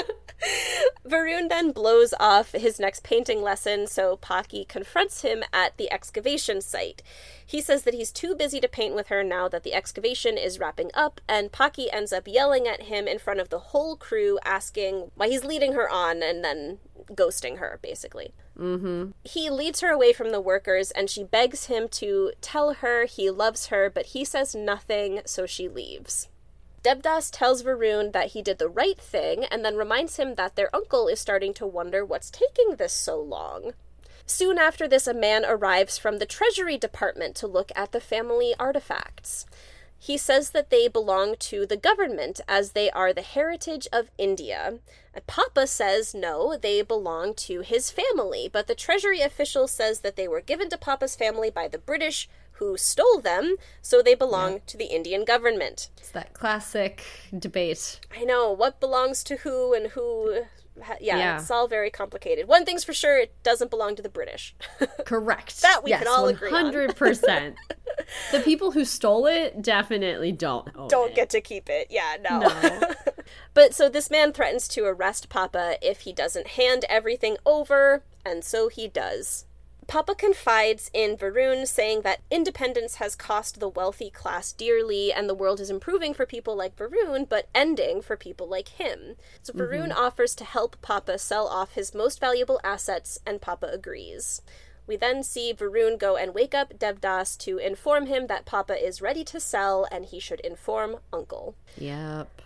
Varun then blows off his next painting lesson, so Paki confronts him at the excavation site. He says that he's too busy to paint with her now that the excavation is wrapping up, and Paki ends up yelling at him in front of the whole crew, asking why he's leading her on, and then ghosting her, basically. Mm-hmm. He leads her away from the workers, and she begs him to tell her he loves her, but he says nothing, so she leaves. Devdas tells Varun that he did the right thing, and then reminds him that their uncle is starting to wonder what's taking this so long. Soon after this, a man arrives from the Treasury Department to look at the family artifacts. He says that they belong to the government, as they are the heritage of India. And Papa says no, they belong to his family, but the Treasury official says that they were given to Papa's family by the British, who stole them, so they belong yeah. to the Indian government. It's that classic debate. I know, what belongs to who and who... Yeah, yeah, it's all very complicated. One thing's for sure, it doesn't belong to the British. Correct. That we yes, can all agree on. one hundred percent. The people who stole it definitely don't own Don't it. get to keep it. Yeah, no. No. But so this man threatens to arrest Papa if he doesn't hand everything over, and so he does. Papa confides in Varun, saying that independence has cost the wealthy class dearly, and the world is improving for people like Varun, but ending for people like him. So Varun mm-hmm. offers to help Papa sell off his most valuable assets, and Papa agrees. We then see Varun go and wake up Devdas to inform him that Papa is ready to sell, and he should inform Uncle. Yep.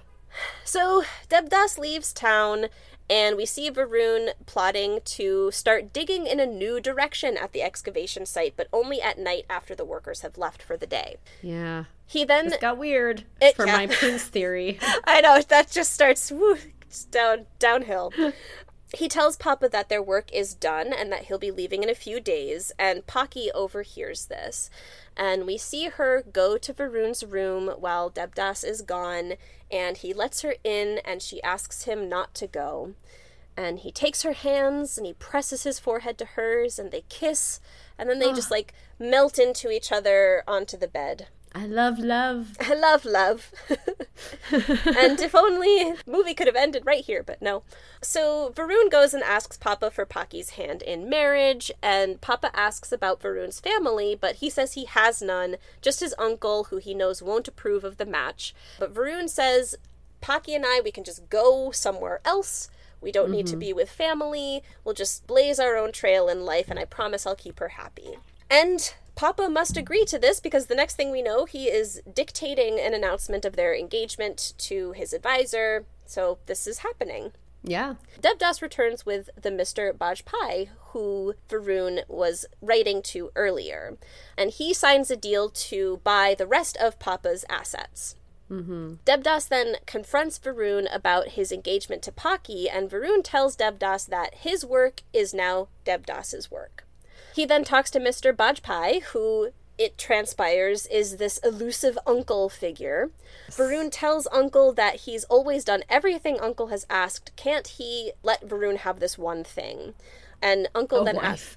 So Devdas leaves town, and we see Varun plotting to start digging in a new direction at the excavation site, but only at night after the workers have left for the day. Yeah. He then... This got weird it, for yeah. my prince theory. I know, that just starts woo, down downhill. He tells Papa that their work is done and that he'll be leaving in a few days, and Paki overhears this. And we see her go to Varun's room while Devdas is gone, and he lets her in, and she asks him not to go. And he takes her hands, and he presses his forehead to hers, and they kiss, and then they oh. just, like, melt into each other onto the bed. I love love. I love love. And if only the movie could have ended right here, but no. So Varun goes and asks Papa for Paki's hand in marriage, and Papa asks about Varun's family, but he says he has none, just his uncle, who he knows won't approve of the match. But Varun says, Paki and I, we can just go somewhere else. We don't mm-hmm. need to be with family. We'll just blaze our own trail in life, and I promise I'll keep her happy. And Papa must agree to this, because the next thing we know, he is dictating an announcement of their engagement to his advisor. So this is happening. Yeah. Devdas returns with the Mister Bajpai, who Varun was writing to earlier. And he signs a deal to buy the rest of Papa's assets. Mm-hmm. Devdas then confronts Varun about his engagement to Paki, and Varun tells Devdas that his work is now Devdas's work. He then talks to Mister Bajpai, who, it transpires, is this elusive uncle figure. Varun tells Uncle that he's always done everything Uncle has asked. Can't he let Varun have this one thing? And Uncle oh, then asks...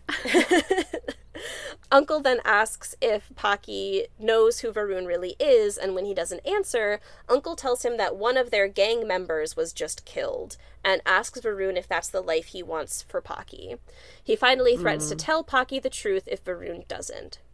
Uncle then asks if Paki knows who Varun really is, and when he doesn't answer, Uncle tells him that one of their gang members was just killed, and asks Varun if that's the life he wants for Paki. He finally threatens mm. to tell Paki the truth if Varun doesn't.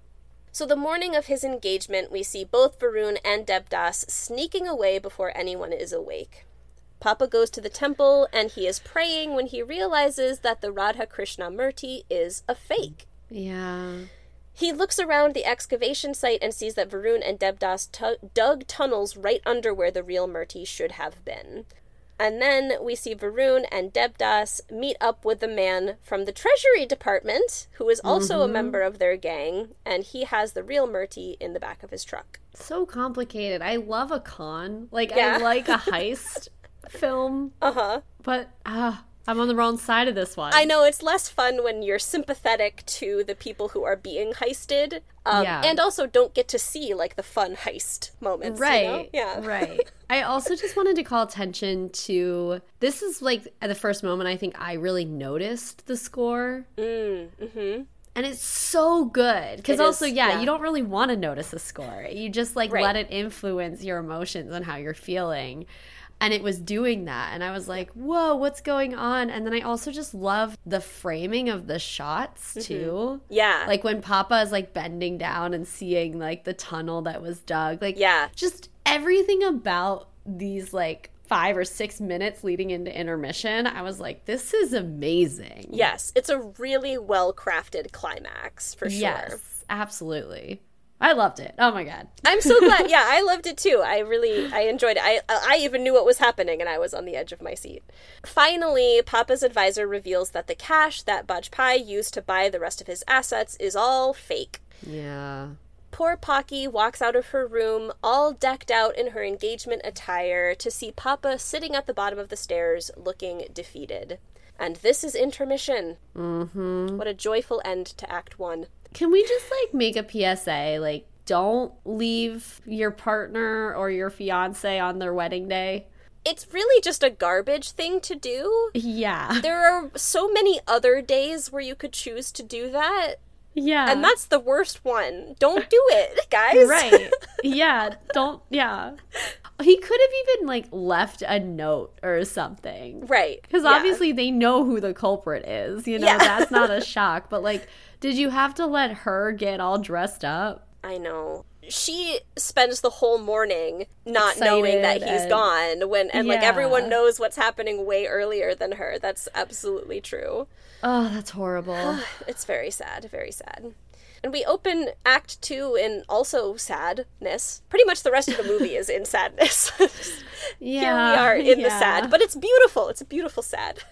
So the morning of his engagement, we see both Varun and Devdas sneaking away before anyone is awake. Papa goes to the temple, and he is praying when he realizes that the Radha Krishna Murti is a fake. Yeah. He looks around the excavation site and sees that Varun and Devdas t- dug tunnels right under where the real Murti should have been. And then we see Varun and Devdas meet up with the man from the Treasury Department, who is also mm-hmm. a member of their gang, and he has the real Murti in the back of his truck. So complicated. I love a con. Like, yeah. I like a heist film. Uh-huh. But, ah... Uh, I'm on the wrong side of this one. I know, it's less fun when you're sympathetic to the people who are being heisted. Um, yeah. And also don't get to see, like, the fun heist moments. Right. You know? Yeah. Right. I also just wanted to call attention to, this is, like, at the first moment I think I really noticed the score. Mm, mm-hmm. And it's so good. Because also, is, yeah, yeah, you don't really want to notice the score. You just, like, right. let it influence your emotions and how you're feeling. And it was doing that. And I was like, whoa, what's going on? And then I also just love the framing of the shots, too. Mm-hmm. Yeah. Like, when Papa is, like, bending down and seeing, like, the tunnel that was dug. Like, yeah. just everything about these, like, five or six minutes leading into intermission, I was like, this is amazing. Yes. It's a really well-crafted climax, for sure. Yes, absolutely. I loved it. Oh my god. I'm so glad. Yeah, I loved it too. I really, I enjoyed it. I, I even knew what was happening and I was on the edge of my seat. Finally, Papa's advisor reveals that the cash that Bajpai used to buy the rest of his assets is all fake. Yeah. Poor Pocky walks out of her room, all decked out in her engagement attire, to see Papa sitting at the bottom of the stairs, looking defeated. And this is intermission. Mm-hmm. What a joyful end to Act One. Can we just, like, make a P S A? Like, don't leave your partner or your fiancé on their wedding day. It's really just a garbage thing to do. Yeah. There are so many other days where you could choose to do that. Yeah. And that's the worst one. Don't do it, guys. Right. Yeah. Don't, yeah. He could have even, like, left a note or something. Right. Because yeah. obviously they know who the culprit is. You know, yeah. That's not a shock. But, like, did you have to let her get all dressed up? I know. She spends the whole morning not Excited knowing that he's and, gone when and yeah. like everyone knows what's happening way earlier than her. That's absolutely true. Oh, that's horrible. It's very sad, very sad. And we open Act Two in also sadness. Pretty much the rest of the movie is in sadness. Yeah, here we are in yeah. the sad, but it's beautiful. It's a beautiful sad.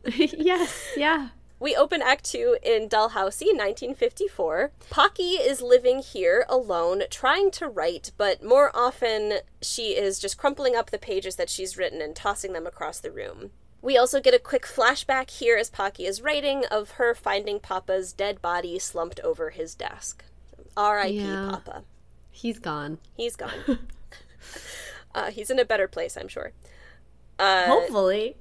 Yes, yeah. We open Act Two in Dalhousie, nineteen fifty-four. Pocky is living here alone, trying to write, but more often she is just crumpling up the pages that she's written and tossing them across the room. We also get a quick flashback here as Pocky is writing of her finding Papa's dead body slumped over his desk. R I P Yeah. Papa. He's gone. He's gone. uh, he's in a better place, I'm sure. Uh, Hopefully.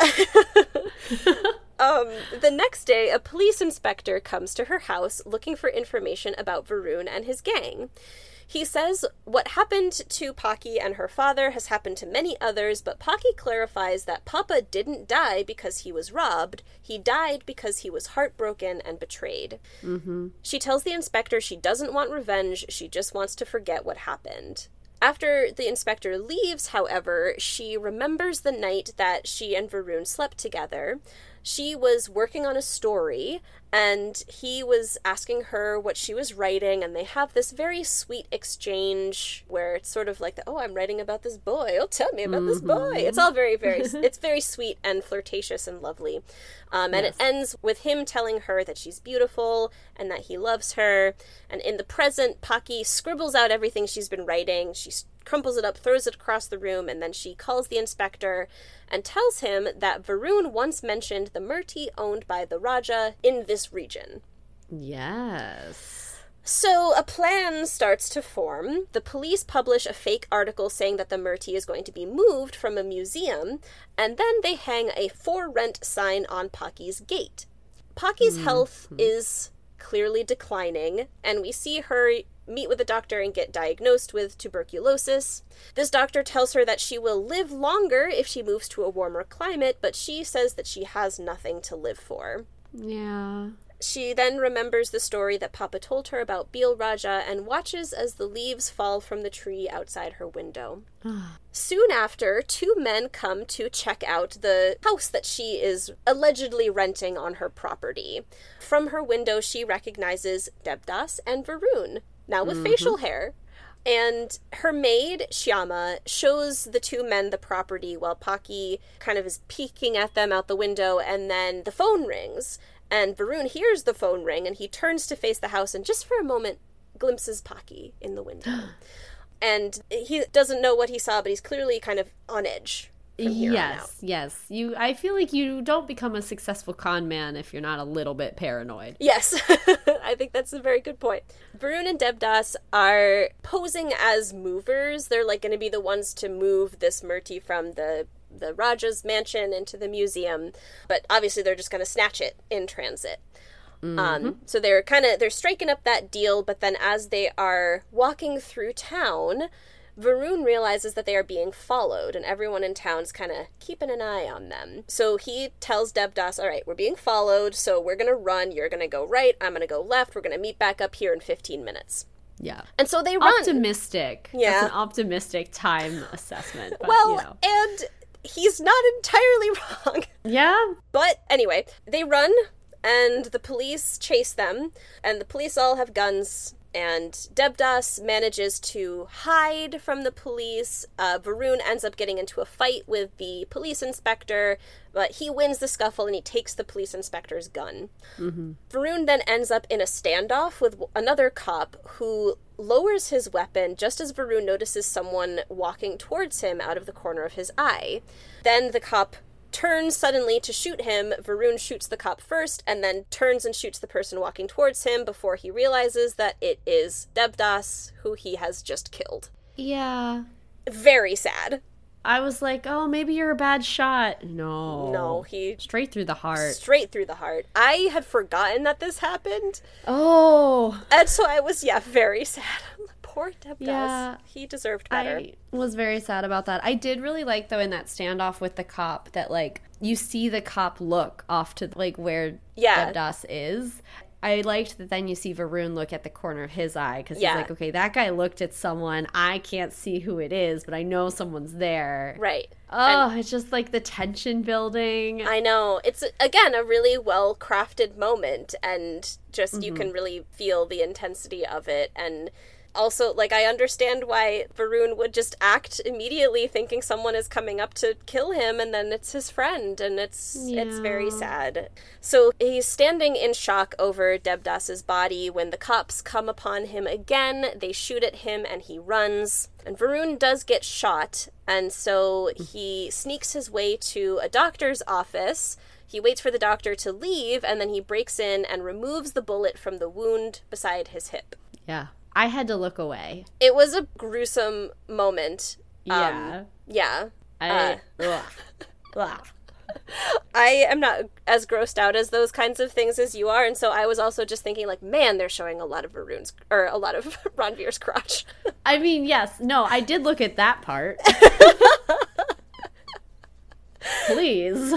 Um, the next day, a police inspector comes to her house looking for information about Varun and his gang. He says what happened to Pocky and her father has happened to many others, but Pocky clarifies that Papa didn't die because he was robbed. He died because he was heartbroken and betrayed. Mm-hmm. She tells the inspector she doesn't want revenge, she just wants to forget what happened. After the inspector leaves, however, she remembers the night that she and Varun slept together. She was working on a story, and he was asking her what she was writing, and they have this very sweet exchange where it's sort of like, the, oh, I'm writing about this boy. Oh, tell me about mm-hmm. this boy. It's all very, very, it's very sweet and flirtatious and lovely. Um, and yes. It ends with him telling her that she's beautiful and that he loves her. And in the present, Pocky scribbles out everything she's been writing. She crumples it up, throws it across the room, and then she calls the inspector and tells him that Varun once mentioned the Murti owned by the Raja in this region. Yes. So a plan starts to form. The police publish a fake article saying that the Murti is going to be moved from a museum, and then they hang a for rent sign on Pocky's gate. Pocky's mm-hmm. health is clearly declining, and we see her meet with a doctor and get diagnosed with tuberculosis. This doctor tells her that she will live longer if she moves to a warmer climate, but she says that she has nothing to live for. Yeah. She then remembers the story that Papa told her about Beel Raja and watches as the leaves fall from the tree outside her window. Soon after, two men come to check out the house that she is allegedly renting on her property. From her window, she recognizes Devdas and Varun, now with mm-hmm. facial hair. And her maid, Shyama, shows the two men the property while Paki kind of is peeking at them out the window, and then the phone rings. And Varun hears the phone ring, and he turns to face the house, and just for a moment, glimpses Paki in the window. And he doesn't know what he saw, but he's clearly kind of on edge from here yes, on out. Yes, you. I feel like you don't become a successful con man if you're not a little bit paranoid. Yes, I think that's a very good point. Varun and Devdas are posing as movers. They're like going to be the ones to move this Murti from the the Raja's mansion into the museum, but obviously they're just going to snatch it in transit. Mm-hmm. Um, so they're kind of, they're striking up that deal, but then as they are walking through town, Varun realizes that they are being followed, and everyone in town's kind of keeping an eye on them. So he tells Devdas, all right, we're being followed, so we're going to run, you're going to go right, I'm going to go left, we're going to meet back up here in fifteen minutes. Yeah. And so they run. Optimistic. Yeah. That's an optimistic time assessment. But, well, you know. and he's not entirely wrong. Yeah. But anyway, they run, and the police chase them, and the police all have guns, and Devdas manages to hide from the police. Uh, Varun ends up getting into a fight with the police inspector, but he wins the scuffle, and he takes the police inspector's gun. Mm-hmm. Varun then ends up in a standoff with another cop who lowers his weapon just as Varun notices someone walking towards him out of the corner of his eye. Then the cop turns suddenly to shoot him. Varun shoots the cop first and then turns and shoots the person walking towards him before he realizes that it is Devdas, who he has just killed. Yeah. Very sad. I was like, oh, maybe you're a bad shot. No. No, he... Straight through the heart. Straight through the heart. I had forgotten that this happened. Oh. And so I was, yeah, very sad. Poor Devdas. Yeah. He deserved better. I was very sad about that. I did really like, though, in that standoff with the cop, that, like, you see the cop look off to, like, where yeah. Devdas is. I liked that then you see Varun look at the corner of his eye, because yeah. he's like, okay, that guy looked at someone. I can't see who it is, but I know someone's there. Right. Oh, and it's just like the tension building. I know. It's, again, a really well-crafted moment, and just mm-hmm. you can really feel the intensity of it. And also, like, I understand why Varun would just act immediately thinking someone is coming up to kill him, and then it's his friend, and it's yeah. it's very sad. So he's standing in shock over Devdas's body when the cops come upon him again. They shoot at him, and he runs. And Varun does get shot, and so he sneaks his way to a doctor's office. He waits for the doctor to leave, and then he breaks in and removes the bullet from the wound beside his hip. Yeah. I had to look away. It was a gruesome moment. Yeah. Um, yeah. I, uh, ugh. Ugh. I am not as grossed out as those kinds of things as you are, and so I was also just thinking, like, man, they're showing a lot of Varun's, or a lot of Ranveer's crotch. I mean, yes. No, I did look at that part. Please.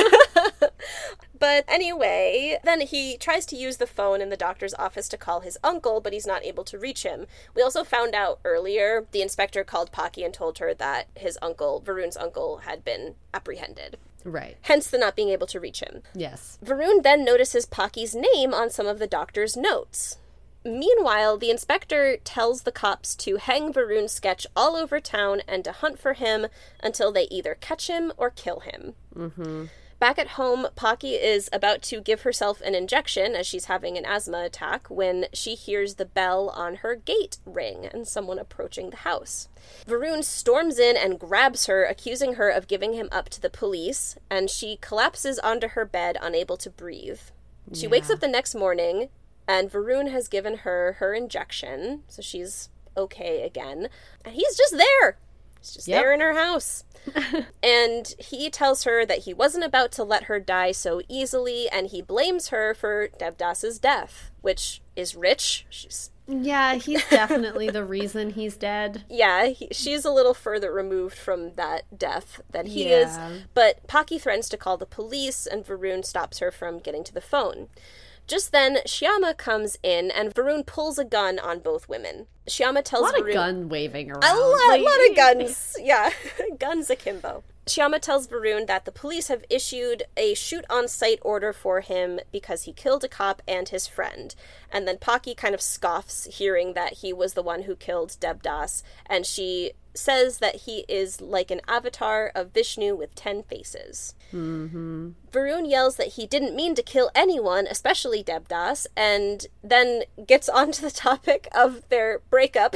But anyway, then he tries to use the phone in the doctor's office to call his uncle, but he's not able to reach him. We also found out earlier, the inspector called Paki and told her that his uncle, Varun's uncle, had been apprehended. Right. Hence the not being able to reach him. Yes. Varun then notices Paki's name on some of the doctor's notes. Meanwhile, the inspector tells the cops to hang Varun's sketch all over town and to hunt for him until they either catch him or kill him. Mm-hmm. Back at home, Paki is about to give herself an injection as she's having an asthma attack when she hears the bell on her gate ring and someone approaching the house. Varun storms in and grabs her, accusing her of giving him up to the police, and she collapses onto her bed, unable to breathe. She Yeah. wakes up the next morning, and Varun has given her her injection, so she's okay again. And he's just there! He's just Yep. there in her house. And he tells her that he wasn't about to let her die so easily, and he blames her for Devdas's death, which is rich. She's Yeah, he's definitely the reason he's dead. Yeah, he, she's a little further removed from that death than he Yeah. is. But Paki threatens to call the police, and Varun stops her from getting to the phone. Just then, Shyama comes in, and Varun pulls a gun on both women. Shyama tells Varun... A lot Varun, of gun waving around. A lot, like... lot of guns. Yeah, guns akimbo. Shyama tells Varun that the police have issued a shoot-on-sight order for him because he killed a cop and his friend. And then Paki kind of scoffs, hearing that he was the one who killed Devdas, and she says that he is like an avatar of Vishnu with ten faces. Mm-hmm. Varun yells that he didn't mean to kill anyone, especially Devdas, and then gets onto the topic of their breakup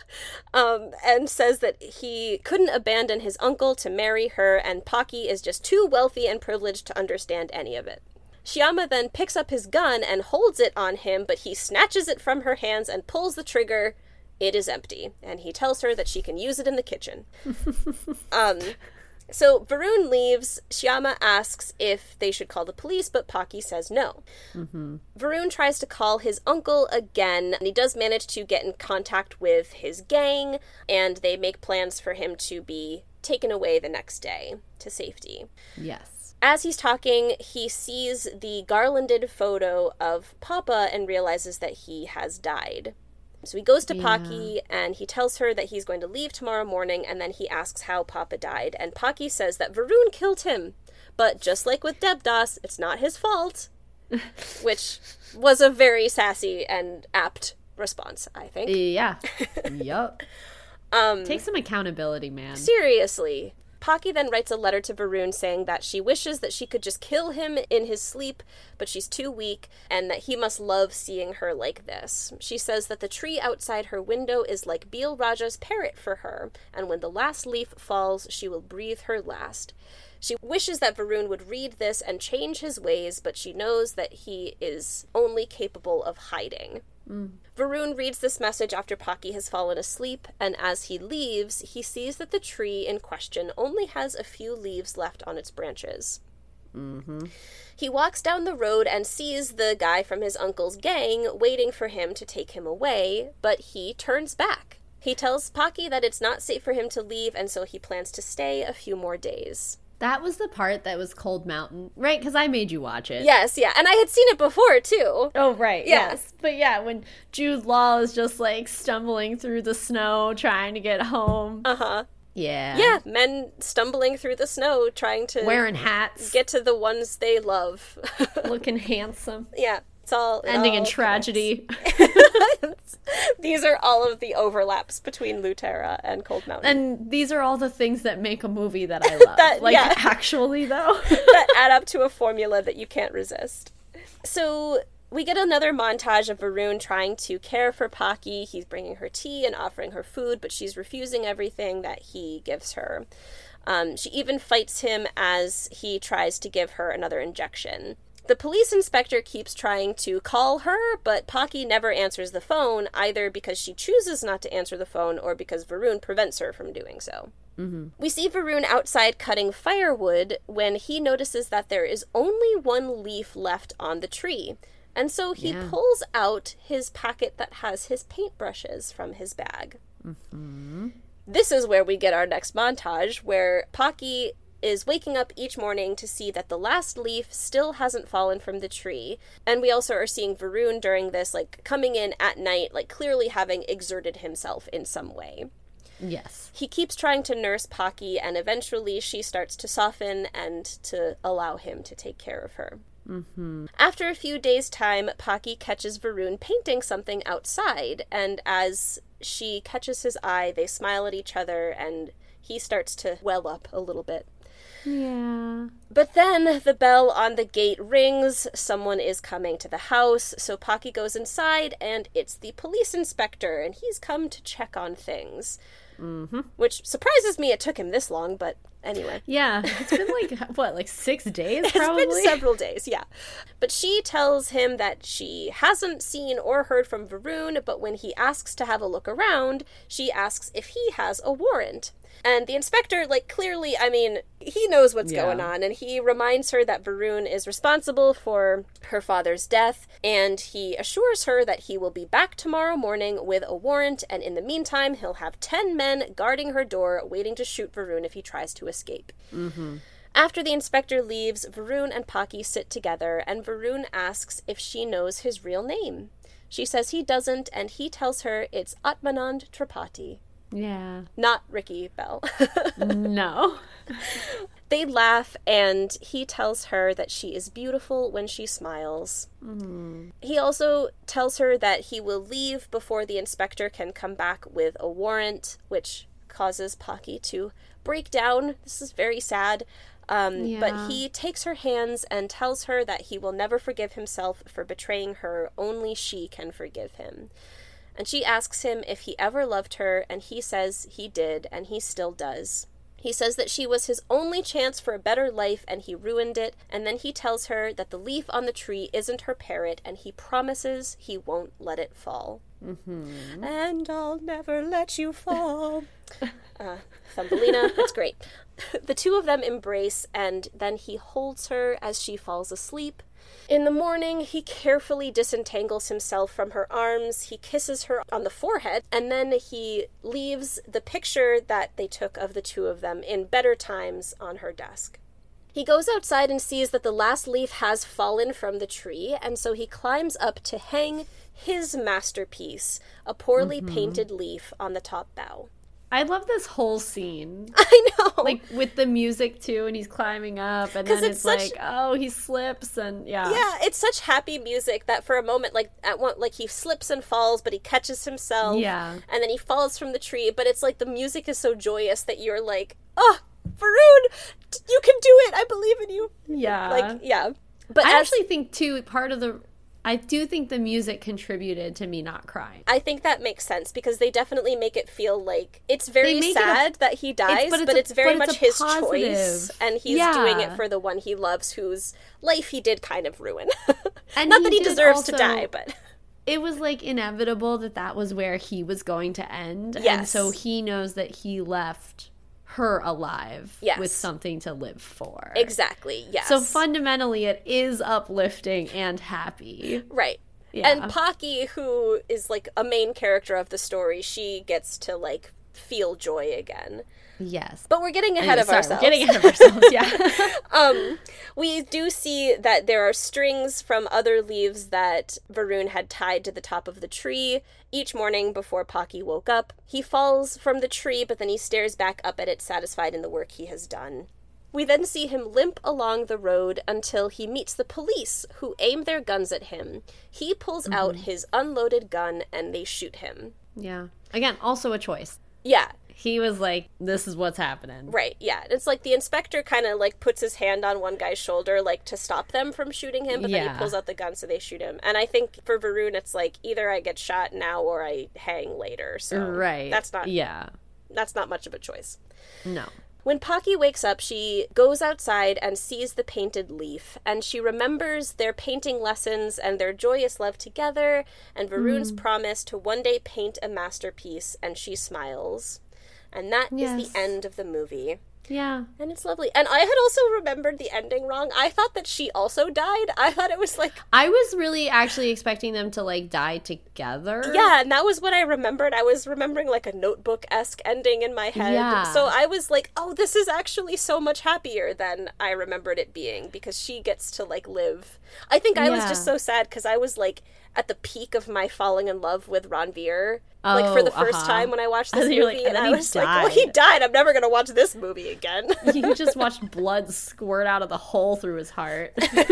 um, and says that he couldn't abandon his uncle to marry her, and Paki is just too wealthy and privileged to understand any of it. Shyama then picks up his gun and holds it on him, but he snatches it from her hands and pulls the trigger. It is empty, and he tells her that she can use it in the kitchen. um, so Varun leaves. Shyama asks if they should call the police, but Paki says no. Mm-hmm. Varun tries to call his uncle again, and he does manage to get in contact with his gang, and they make plans for him to be taken away the next day to safety. Yes. As he's talking, he sees the garlanded photo of Papa and realizes that he has died. So he goes to yeah. Paki, and he tells her that he's going to leave tomorrow morning, and then he asks how Papa died. And Paki says that Varun killed him. But just like with Devdas, it's not his fault. Which was a very sassy and apt response, I think. Yeah. Yup. Um, Take some accountability, man. Seriously. Paki then writes a letter to Varun saying that she wishes that she could just kill him in his sleep, but she's too weak, and that he must love seeing her like this. She says that the tree outside her window is like Beel Raja's parrot for her, and when the last leaf falls, she will breathe her last. She wishes that Varun would read this and change his ways, but she knows that he is only capable of hiding. Mm. Varun reads this message after Paki has fallen asleep, and as he leaves, he sees that the tree in question only has a few leaves left on its branches. Mm-hmm. He walks down the road and sees the guy from his uncle's gang waiting for him to take him away, but he turns back. He tells Paki that it's not safe for him to leave, and so he plans to stay a few more days. That was the part that was Cold Mountain, right? Because I made you watch it. Yes, yeah. And I had seen it before, too. Oh, right. Yeah. Yes. But yeah, when Jude Law is just like stumbling through the snow, trying to get home. Uh-huh. Yeah. Yeah, men stumbling through the snow, trying to... Wearing hats. Get to the ones they love. Looking handsome. Yeah. It's all... It Ending all in tragedy. These are all of the overlaps between Lutera and Cold Mountain. And these are all the things that make a movie that I love. that, like, yeah. actually, though. That add up to a formula that you can't resist. So... we get another montage of Varun trying to care for Paki. He's bringing her tea and offering her food, but she's refusing everything that he gives her. Um, she even fights him as he tries to give her another injection. The police inspector keeps trying to call her, but Paki never answers the phone, either because she chooses not to answer the phone or because Varun prevents her from doing so. Mm-hmm. We see Varun outside cutting firewood when he notices that there is only one leaf left on the tree. And so he yeah. pulls out his packet that has his paintbrushes from his bag. Mm-hmm. This is where we get our next montage, where Paki is waking up each morning to see that the last leaf still hasn't fallen from the tree. And we also are seeing Varun during this, like, coming in at night, like, clearly having exerted himself in some way. Yes. He keeps trying to nurse Paki, and eventually she starts to soften and to allow him to take care of her. Mm-hmm. After a few days' time, Paki catches Varun painting something outside, and as she catches his eye, they smile at each other, and he starts to well up a little bit. Yeah. But then the bell on the gate rings, someone is coming to the house, so Paki goes inside, and it's the police inspector, and he's come to check on things. Mm-hmm. Which surprises me it took him this long, but anyway. Yeah, it's been like, what, like six days probably? It's been several days, yeah. But she tells him that she hasn't seen or heard from Varun, but when he asks to have a look around, she asks if he has a warrant. And the inspector, like, clearly, I mean, he knows what's yeah. going on, and he reminds her that Varun is responsible for her father's death, and he assures her that he will be back tomorrow morning with a warrant, and in the meantime, he'll have ten men guarding her door, waiting to shoot Varun if he tries to escape. Mm-hmm. After the inspector leaves, Varun and Pocky sit together, and Varun asks if she knows his real name. She says he doesn't, and he tells her it's Atmanand Tripathi. Yeah. Not Ricky Bell. No. They laugh, and he tells her that she is beautiful when she smiles. Mm. He also tells her that he will leave before the inspector can come back with a warrant, which causes Pocky to break down. This is very sad. Um, Yeah. But he takes her hands and tells her that he will never forgive himself for betraying her. Only she can forgive him. And she asks him if he ever loved her, and he says he did, and he still does. He says that she was his only chance for a better life, and he ruined it, and then he tells her that the leaf on the tree isn't her parrot, and he promises he won't let it fall. Mm-hmm. And I'll never let you fall. uh, Thumbelina, that's great. The two of them embrace, and then he holds her as she falls asleep. In the morning, he carefully disentangles himself from her arms, he kisses her on the forehead, and then he leaves the picture that they took of the two of them in better times on her desk. He goes outside and sees that the last leaf has fallen from the tree, and so he climbs up to hang his masterpiece, a poorly mm-hmm. painted leaf, on the top bough. I love this whole scene. I know. Like, with the music, too, and he's climbing up, and then it's, it's such... like, oh, he slips, and yeah. Yeah, it's such happy music that for a moment, like, at one, like he slips and falls, but he catches himself. Yeah. And then he falls from the tree, but it's like the music is so joyous that you're like, oh, Varun, you can do it, I believe in you. Yeah. Like, yeah. But I as... actually think, too, part of the... I do think the music contributed to me not crying. I think that makes sense because they definitely make it feel like it's very sad it a, that he dies, it's, but, it's, but it's very but much it's his positive. choice, and he's yeah. doing it for the one he loves, whose life he did kind of ruin. And not he that he deserves also, to die, but it was like inevitable that that was where he was going to end, yes. and so he knows that he left her alive yes. with something to live for. Exactly, yes. So fundamentally it is uplifting and happy. Right. Yeah. And Pocky, who is like a main character of the story, she gets to like feel joy again. Yes. But we're getting ahead anyway, of sorry, ourselves. We're getting ahead of ourselves, yeah. um, we do see that there are strings from other leaves that Varun had tied to the top of the tree each morning before Pocky woke up. He falls from the tree, but then he stares back up at it, satisfied in the work he has done. We then see him limp along the road until he meets the police, who aim their guns at him. He pulls mm-hmm. out his unloaded gun, and they shoot him. Yeah. Again, also a choice. Yeah. He was like, this is what's happening. Right, yeah. It's like the inspector kind of, like, puts his hand on one guy's shoulder, like, to stop them from shooting him, but yeah. then he pulls out the gun so they shoot him. And I think for Varun, it's like, either I get shot now or I hang later. So right. that's not... Yeah. That's not much of a choice. No. When Pocky wakes up, she goes outside and sees the painted leaf, and she remembers their painting lessons and their joyous love together, and Varun's mm. promise to one day paint a masterpiece, and she smiles. And that yes. is the end of the movie. Yeah. And it's lovely. And I had also remembered the ending wrong. I thought that she also died. I thought it was like... I was really actually expecting them to, like, die together. Yeah, and that was what I remembered. I was remembering, like, a Notebook-esque ending in my head. Yeah. So I was like, oh, this is actually so much happier than I remembered it being, because she gets to, like, live. I think I yeah. was just so sad, because I was, like, at the peak of my falling in love with Ranveer. Oh, like, for the first uh-huh. time when I watched this and movie, like, and, and I was died. like, well, he died. I'm never going to watch this movie again. You just watched blood squirt out of the hole through his heart.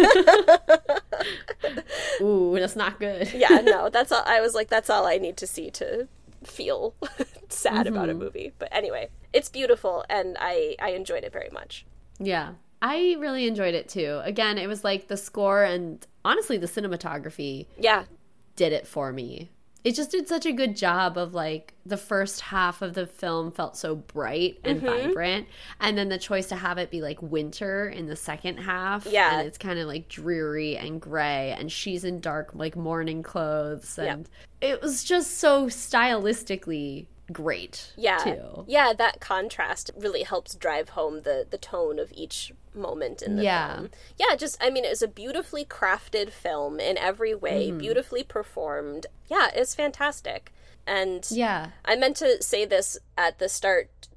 Ooh, that's not good. Yeah, no, that's all. I was like, that's all I need to see to feel sad mm-hmm. about a movie. But anyway, it's beautiful, and I, I enjoyed it very much. Yeah, I really enjoyed it, too. Again, it was like the score and, honestly, the cinematography yeah. did it for me. It just did such a good job of, like, the first half of the film felt so bright and mm-hmm. vibrant, and then the choice to have it be, like, winter in the second half. Yeah. And it's kind of, like, dreary and gray, and she's in dark, like, morning clothes, and yeah. it was just so stylistically great, yeah. too. Yeah, that contrast really helps drive home the, the tone of each moment in the yeah. film. Yeah, just, I mean, it was a beautifully crafted film in every way, mm-hmm. beautifully performed. Yeah, it's fantastic. And yeah. I meant to say this at the start,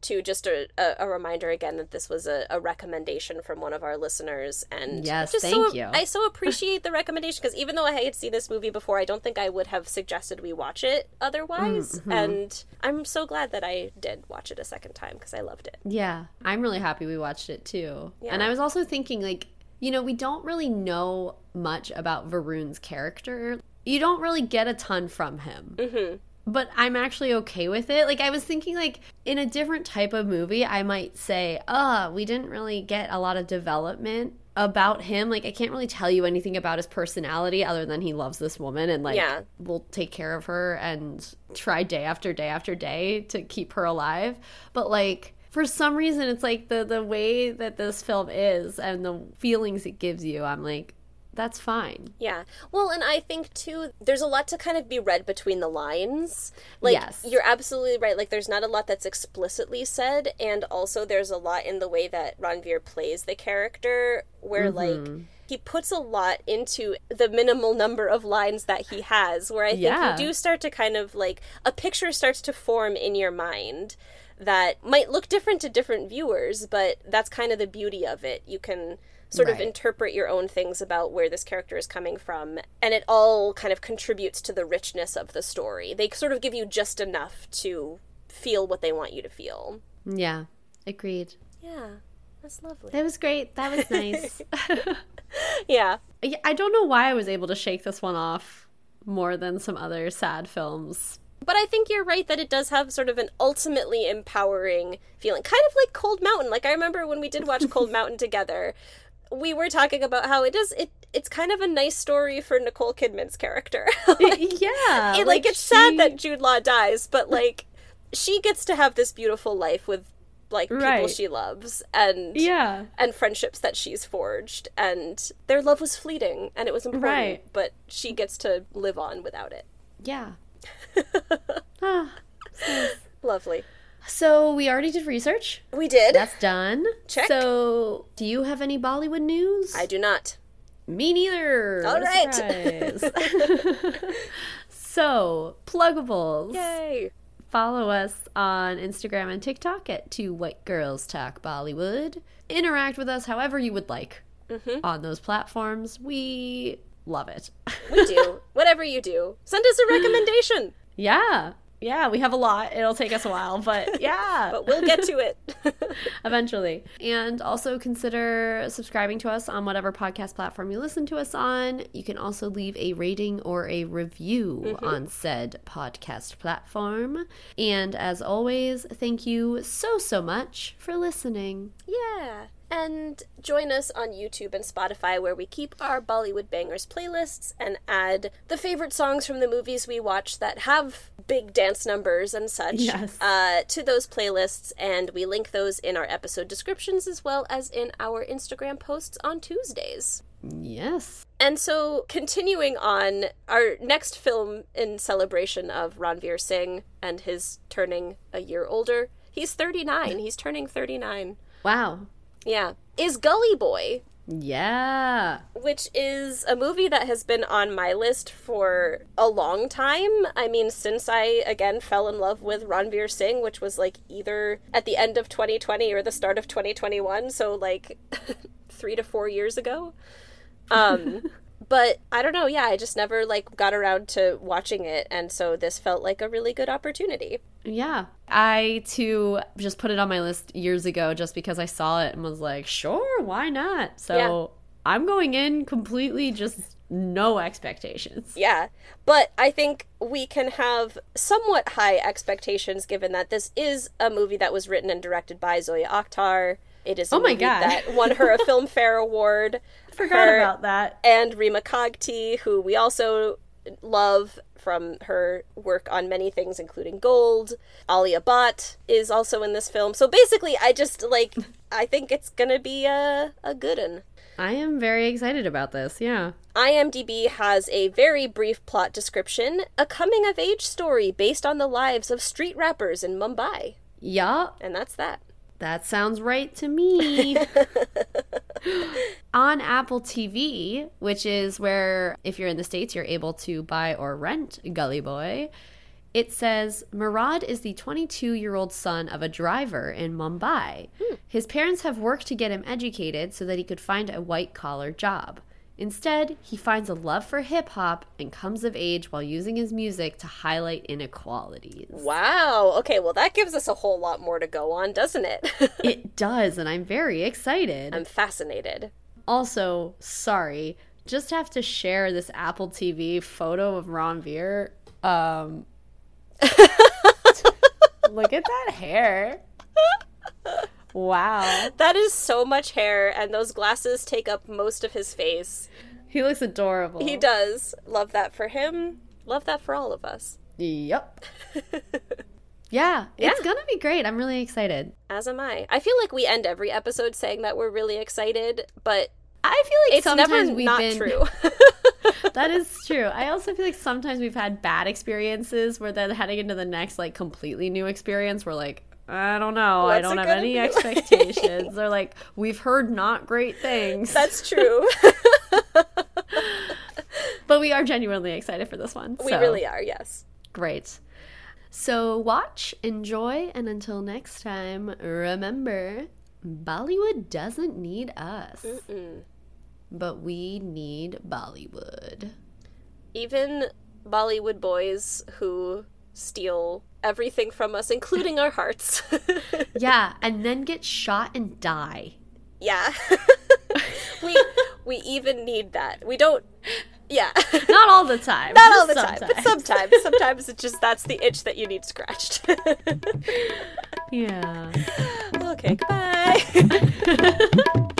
too, just a, a, a reminder again that this was a, a recommendation from one of our listeners. And yes, just thank so, you. I so appreciate the recommendation, because even though I had seen this movie before, I don't think I would have suggested we watch it otherwise. Mm-hmm. And I'm so glad that I did watch it a second time, because I loved it. Yeah, I'm really happy we watched it too. Yeah. And I was also thinking, like, you know, we don't really know much about Varun's character. You don't really get a ton from him. Mm-hmm. But I'm actually okay with it. Like, I was thinking, like, in a different type of movie, I might say, oh, we didn't really get a lot of development about him. Like, I can't really tell you anything about his personality other than he loves this woman and, like, yeah. will take care of her and try day after day after day to keep her alive. But, like, for some reason, it's, like, the, the way that this film is and the feelings it gives you, I'm like, that's fine. Yeah. Well, and I think, too, there's a lot to kind of be read between the lines. Like, yes. You're absolutely right. Like, there's not a lot that's explicitly said, and also there's a lot in the way that Ranveer plays the character, where, mm-hmm. like, he puts a lot into the minimal number of lines that he has, where I think yeah. you do start to kind of, like, a picture starts to form in your mind that might look different to different viewers, but that's kind of the beauty of it. You can sort right. of interpret your own things about where this character is coming from, and it all kind of contributes to the richness of the story. They sort of give you just enough to feel what they want you to feel. Yeah, agreed. Yeah, that's lovely. That was great. That was nice. Yeah. I don't know why I was able to shake this one off more than some other sad films. But I think you're right that it does have sort of an ultimately empowering feeling. Kind of like Cold Mountain. Like, I remember when we did watch Cold Mountain together, we were talking about how it does it it's kind of a nice story for Nicole Kidman's character. like, yeah. It, like, like, it's she... sad that Jude Law dies, but, like, she gets to have this beautiful life with, like, people right. she loves and yeah. and friendships that she's forged, and their love was fleeting and it was important, right. but she gets to live on without it. Yeah. ah, nice. Lovely. So we already did research. We did. That's done. Check. So do you have any Bollywood news? I do not. Me neither. All right. So, pluggables. Yay. Follow us on Instagram and TikTok at Two White Girls Talk Bollywood. Interact with us however you would like mm-hmm. on those platforms. We love it. We do. Whatever you do. Send us a recommendation. Yeah. Yeah, we have a lot. It'll take us a while, but yeah. But we'll get to it. Eventually. And also consider subscribing to us on whatever podcast platform you listen to us on. You can also leave a rating or a review mm-hmm. on said podcast platform. And as always, thank you so, so much for listening. Yeah. And join us on YouTube and Spotify, where we keep our Bollywood Bangers playlists and add the favorite songs from the movies we watch that have big dance numbers and such yes. uh, to those playlists. And we link those in our episode descriptions as well as in our Instagram posts on Tuesdays. Yes. And so, continuing on, our next film in celebration of Ranveer Singh and his turning a year older. He's thirty-nine. He's turning thirty-nine. Wow. Yeah. Is Gully Boy. Yeah. Which is a movie that has been on my list for a long time. I mean, since I, again, fell in love with Ranveer Singh, which was, like, either at the end of twenty twenty or the start of twenty twenty-one, so, like, three to four years ago. Um... But I don't know, yeah, I just never, like, got around to watching it, and so this felt like a really good opportunity. Yeah. I, too, just put it on my list years ago just because I saw it and was like, sure, why not? So yeah. I'm going in completely just no expectations. Yeah. But I think we can have somewhat high expectations given that this is a movie that was written and directed by Zoya Akhtar. It is a oh my movie God. that won her a Filmfare Award. I forgot her about that. And Rima Kagti, who we also love from her work on many things, including Gold. Alia Bhatt is also in this film. So basically, I just, like, I think it's gonna be a, a good one. I am very excited about this, yeah. IMDb has a very brief plot description, a coming-of-age story based on the lives of street rappers in Mumbai. Yeah. And that's that. That sounds right to me. On Apple T V, which is where, if you're in the States, you're able to buy or rent Gully Boy, It says, Murad is the twenty-two-year-old son of a driver in Mumbai. Hmm. His parents have worked to get him educated so that he could find a white-collar job. Instead, he finds a love for hip-hop and comes of age while using his music to highlight inequalities. Wow. Okay, well, that gives us a whole lot more to go on, doesn't it? It does, and I'm very excited. I'm fascinated. Also, sorry, just have to share this Apple T V photo of Ranveer. Um, look at that hair. Wow. That is so much hair, and those glasses take up most of his face. He looks adorable. He does. Love that for him. Love that for all of us. Yep. Yeah, Yeah. it's gonna be great. I'm really excited. As am I. I feel like we end every episode saying that we're really excited, but I feel like it's sometimes never we've not been... true. That is true. I also feel like sometimes we've had bad experiences where then heading into the next, like, completely new experience, we're like, I don't know. What's I don't it have gonna any be like? expectations. They're like, we've heard not great things. That's true. But we are genuinely excited for this one. We so. really are, yes. Great. So watch, enjoy, and until next time, remember, Bollywood doesn't need us. Mm-mm. But we need Bollywood. Even Bollywood boys who steal everything from us, including our hearts. Yeah, and then get shot and die. Yeah. we we even need that. We don't, yeah. Not all the time. Not just all the sometimes. time, but sometimes. Sometimes it's just that's the itch that you need scratched. Yeah. Okay, goodbye.